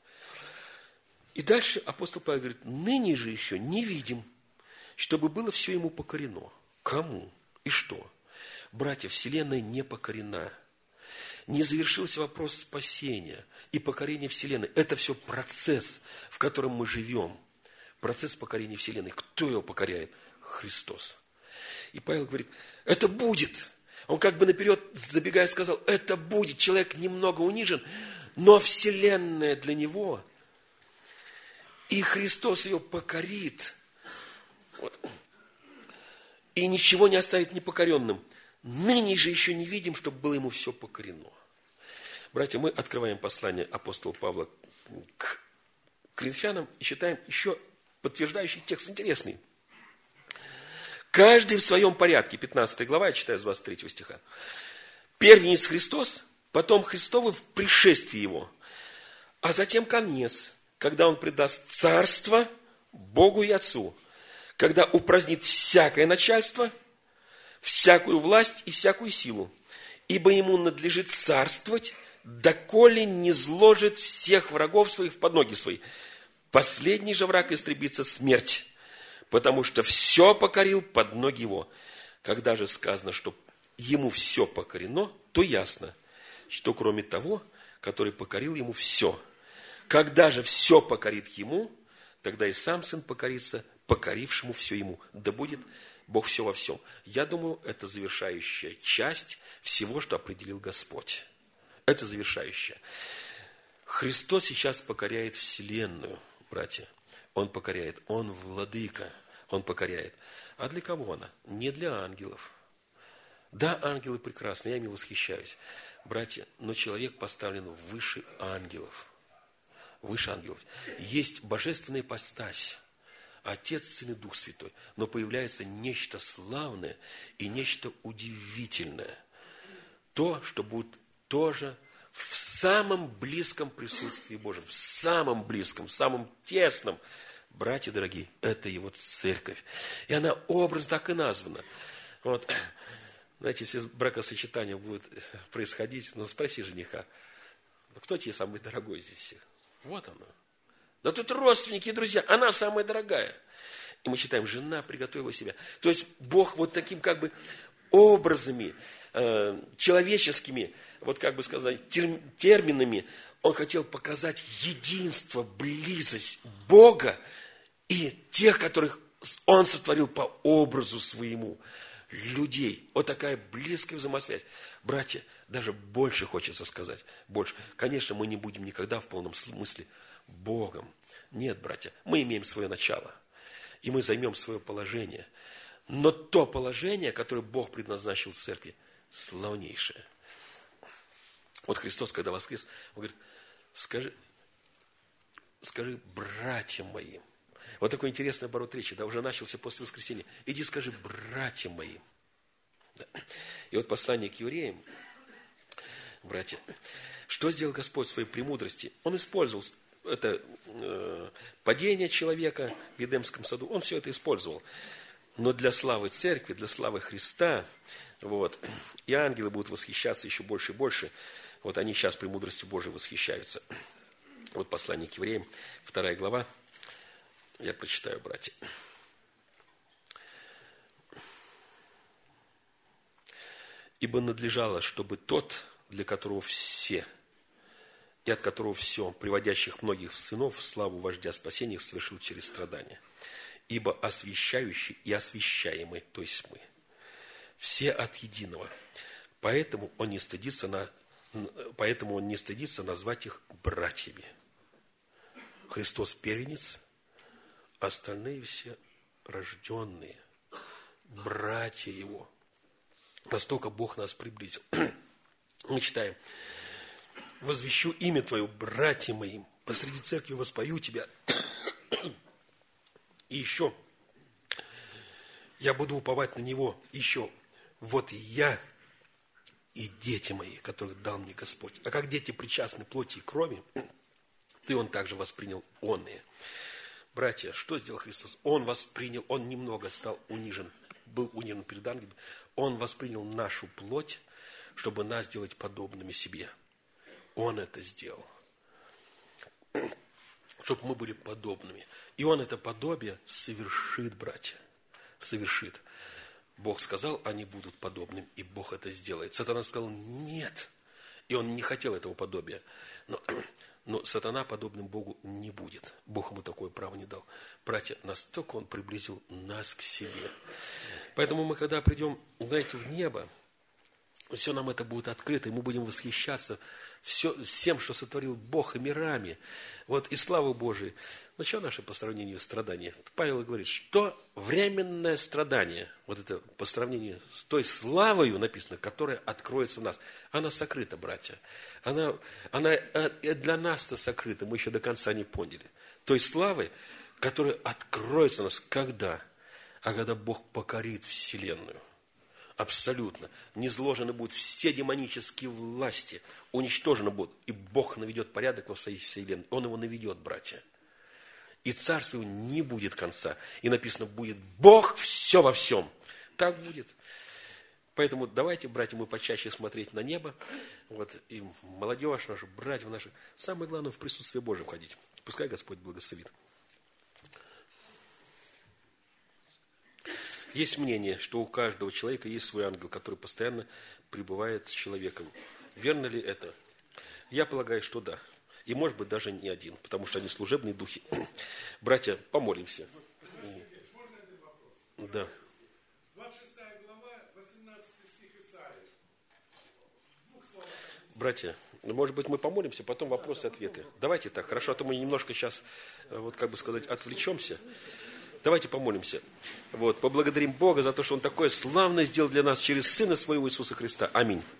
И дальше апостол Павел говорит, ныне же еще не видим, чтобы было все ему покорено. Кому? И что? Братья, Вселенная не покорена. Не завершился вопрос спасения и покорения Вселенной. Это все процесс, в котором мы живем. Процесс покорения Вселенной. Кто его покоряет? Христос. И Павел говорит, это будет. Он как бы наперед, забегая, сказал, это будет. Человек немного унижен, но Вселенная для него. И Христос ее покорит. Вот. И ничего не оставит непокоренным. Ныне же еще не видим, чтобы было ему все покорено. Братья, мы открываем послание апостола Павла к Коринфянам и читаем еще подтверждающий текст интересный. Каждый в своем порядке, пятнадцатая глава, я читаю с двадцать третьего стиха. Первенец Христос, потом Христовы в пришествии Его, а затем конец, когда Он предаст царство Богу и Отцу, когда упразднит всякое начальство, всякую власть и всякую силу, ибо Ему надлежит царствовать, доколе не зложит всех врагов своих под ноги свои. Последний же враг истребится смерть, потому что все покорил под ноги Его. Когда же сказано, что Ему все покорено, то ясно, что кроме того, который покорил Ему все. Когда же все покорит Ему, тогда и сам Сын покорится, покорившему все Ему. Да будет Бог все во всем. Я думаю, это завершающая часть всего, что определил Господь. Это завершающая. Христос сейчас покоряет Вселенную, братья. Он покоряет, Он владыка, Он покоряет. А для кого она? Не для ангелов. Да, ангелы прекрасны, я ими восхищаюсь. Братья, но человек поставлен выше ангелов. Выше ангелов. Есть божественная ипостась. Отец, Сын и Дух Святой. Но появляется нечто славное и нечто удивительное. То, что будет тоже в самом близком присутствии Божьем. В самом близком, в самом тесном. Братья дорогие, это Его церковь. И она образно так и названа. Вот. Знаете, если бракосочетание будет происходить, ну спроси жениха, кто тебе самый дорогой здесь? Вот она. Да тут родственники и друзья, она самая дорогая. И мы читаем, жена приготовила себя. То есть Бог вот таким как бы образами, э, человеческими, вот как бы сказать, тер, терминами, Он хотел показать единство, близость Бога и тех, которых Он сотворил по образу своему. Людей. Вот такая близкая взаимосвязь. Братья, даже больше хочется сказать. Больше. Конечно, мы не будем никогда в полном смысле Богом. Нет, братья, мы имеем свое начало. И мы займем свое положение. Но то положение, которое Бог предназначил церкви, славнейшее. Вот Христос, когда воскрес, Он говорит, скажи, скажи братьям моим. Вот такой интересный оборот речи, да, уже начался после воскресения. Иди скажи братьям моим. Да. И вот послание к евреям, братья, что сделал Господь в своей премудрости? Он использовал это э, падение человека в Едемском саду, Он все это использовал. Но для славы церкви, для славы Христа, вот, и ангелы будут восхищаться еще больше и больше. Вот они сейчас премудростью Божией восхищаются. Вот послание к евреям, вторая глава. Я прочитаю, братья. Ибо надлежало, чтобы тот, для которого все, и от которого все, приводящих многих сынов в славу вождя спасения, совершил через страдания. Ибо освящающий и освящаемый, то есть мы, все от единого. Поэтому он не стыдится, на, поэтому он не стыдится назвать их братьями. Христос первенец, остальные все рожденные, братья Его. Настолько Бог нас приблизил. Мы читаем. Возвещу имя Твое, братья моим, посреди церкви воспою Тебя. И еще, я буду уповать на Него. Еще, вот я и дети мои, которых дал мне Господь. А как дети причастны плоти и крови, ты он также воспринял онные. Братья, что сделал Христос? Он воспринял, он немного стал унижен, был унижен перед ангелом. Он воспринял нашу плоть, чтобы нас сделать подобными себе. Он это сделал. Чтобы мы были подобными. И Он это подобие совершит, братья. Совершит. Бог сказал, они будут подобными, и Бог это сделает. Сатана сказал, нет. И он не хотел этого подобия. Но, но сатана подобным Богу не будет. Бог ему такое право не дал. Братья, настолько Он приблизил нас к себе. Поэтому мы, когда придем, знаете, в небо, все нам это будет открыто, и мы будем восхищаться все, всем, что сотворил Бог и мирами. Вот и славы Божией. Но что наше по сравнению страдания? Павел говорит, что временное страдание, вот это по сравнению с той славою, написано, которая откроется в нас. Она сокрыта, братья. Она, она для нас-то сокрыта, мы еще до конца не поняли. Той славы, которая откроется в нас. Когда? А когда Бог покорит вселенную. Абсолютно. Низложены будут все демонические власти. Уничтожены будут. И Бог наведет порядок во всей вселенной. Он его наведет, братья. И царству не будет конца. И написано, будет Бог все во всем. Так будет. Поэтому давайте, братья, мы почаще смотреть на небо. Вот, и молодежь наша, братья наши. Самое главное, в присутствие Божие входить. Пускай Господь благословит. Есть мнение, что у каждого человека есть свой ангел, который постоянно пребывает с человеком. Верно ли это? Я полагаю, что да. И может быть даже не один, потому что они служебные духи. Братья, помолимся. Можно один вопрос? Да. двадцать шестая глава, восемнадцатый стих Исаии. В двух словах. Братья, может быть, мы помолимся, потом вопросы и ответы. Давайте так, хорошо, а то мы немножко сейчас, вот как бы сказать, отвлечемся. Давайте помолимся. Вот, поблагодарим Бога за то, что Он такое славное сделал для нас через Сына Своего Иисуса Христа. Аминь.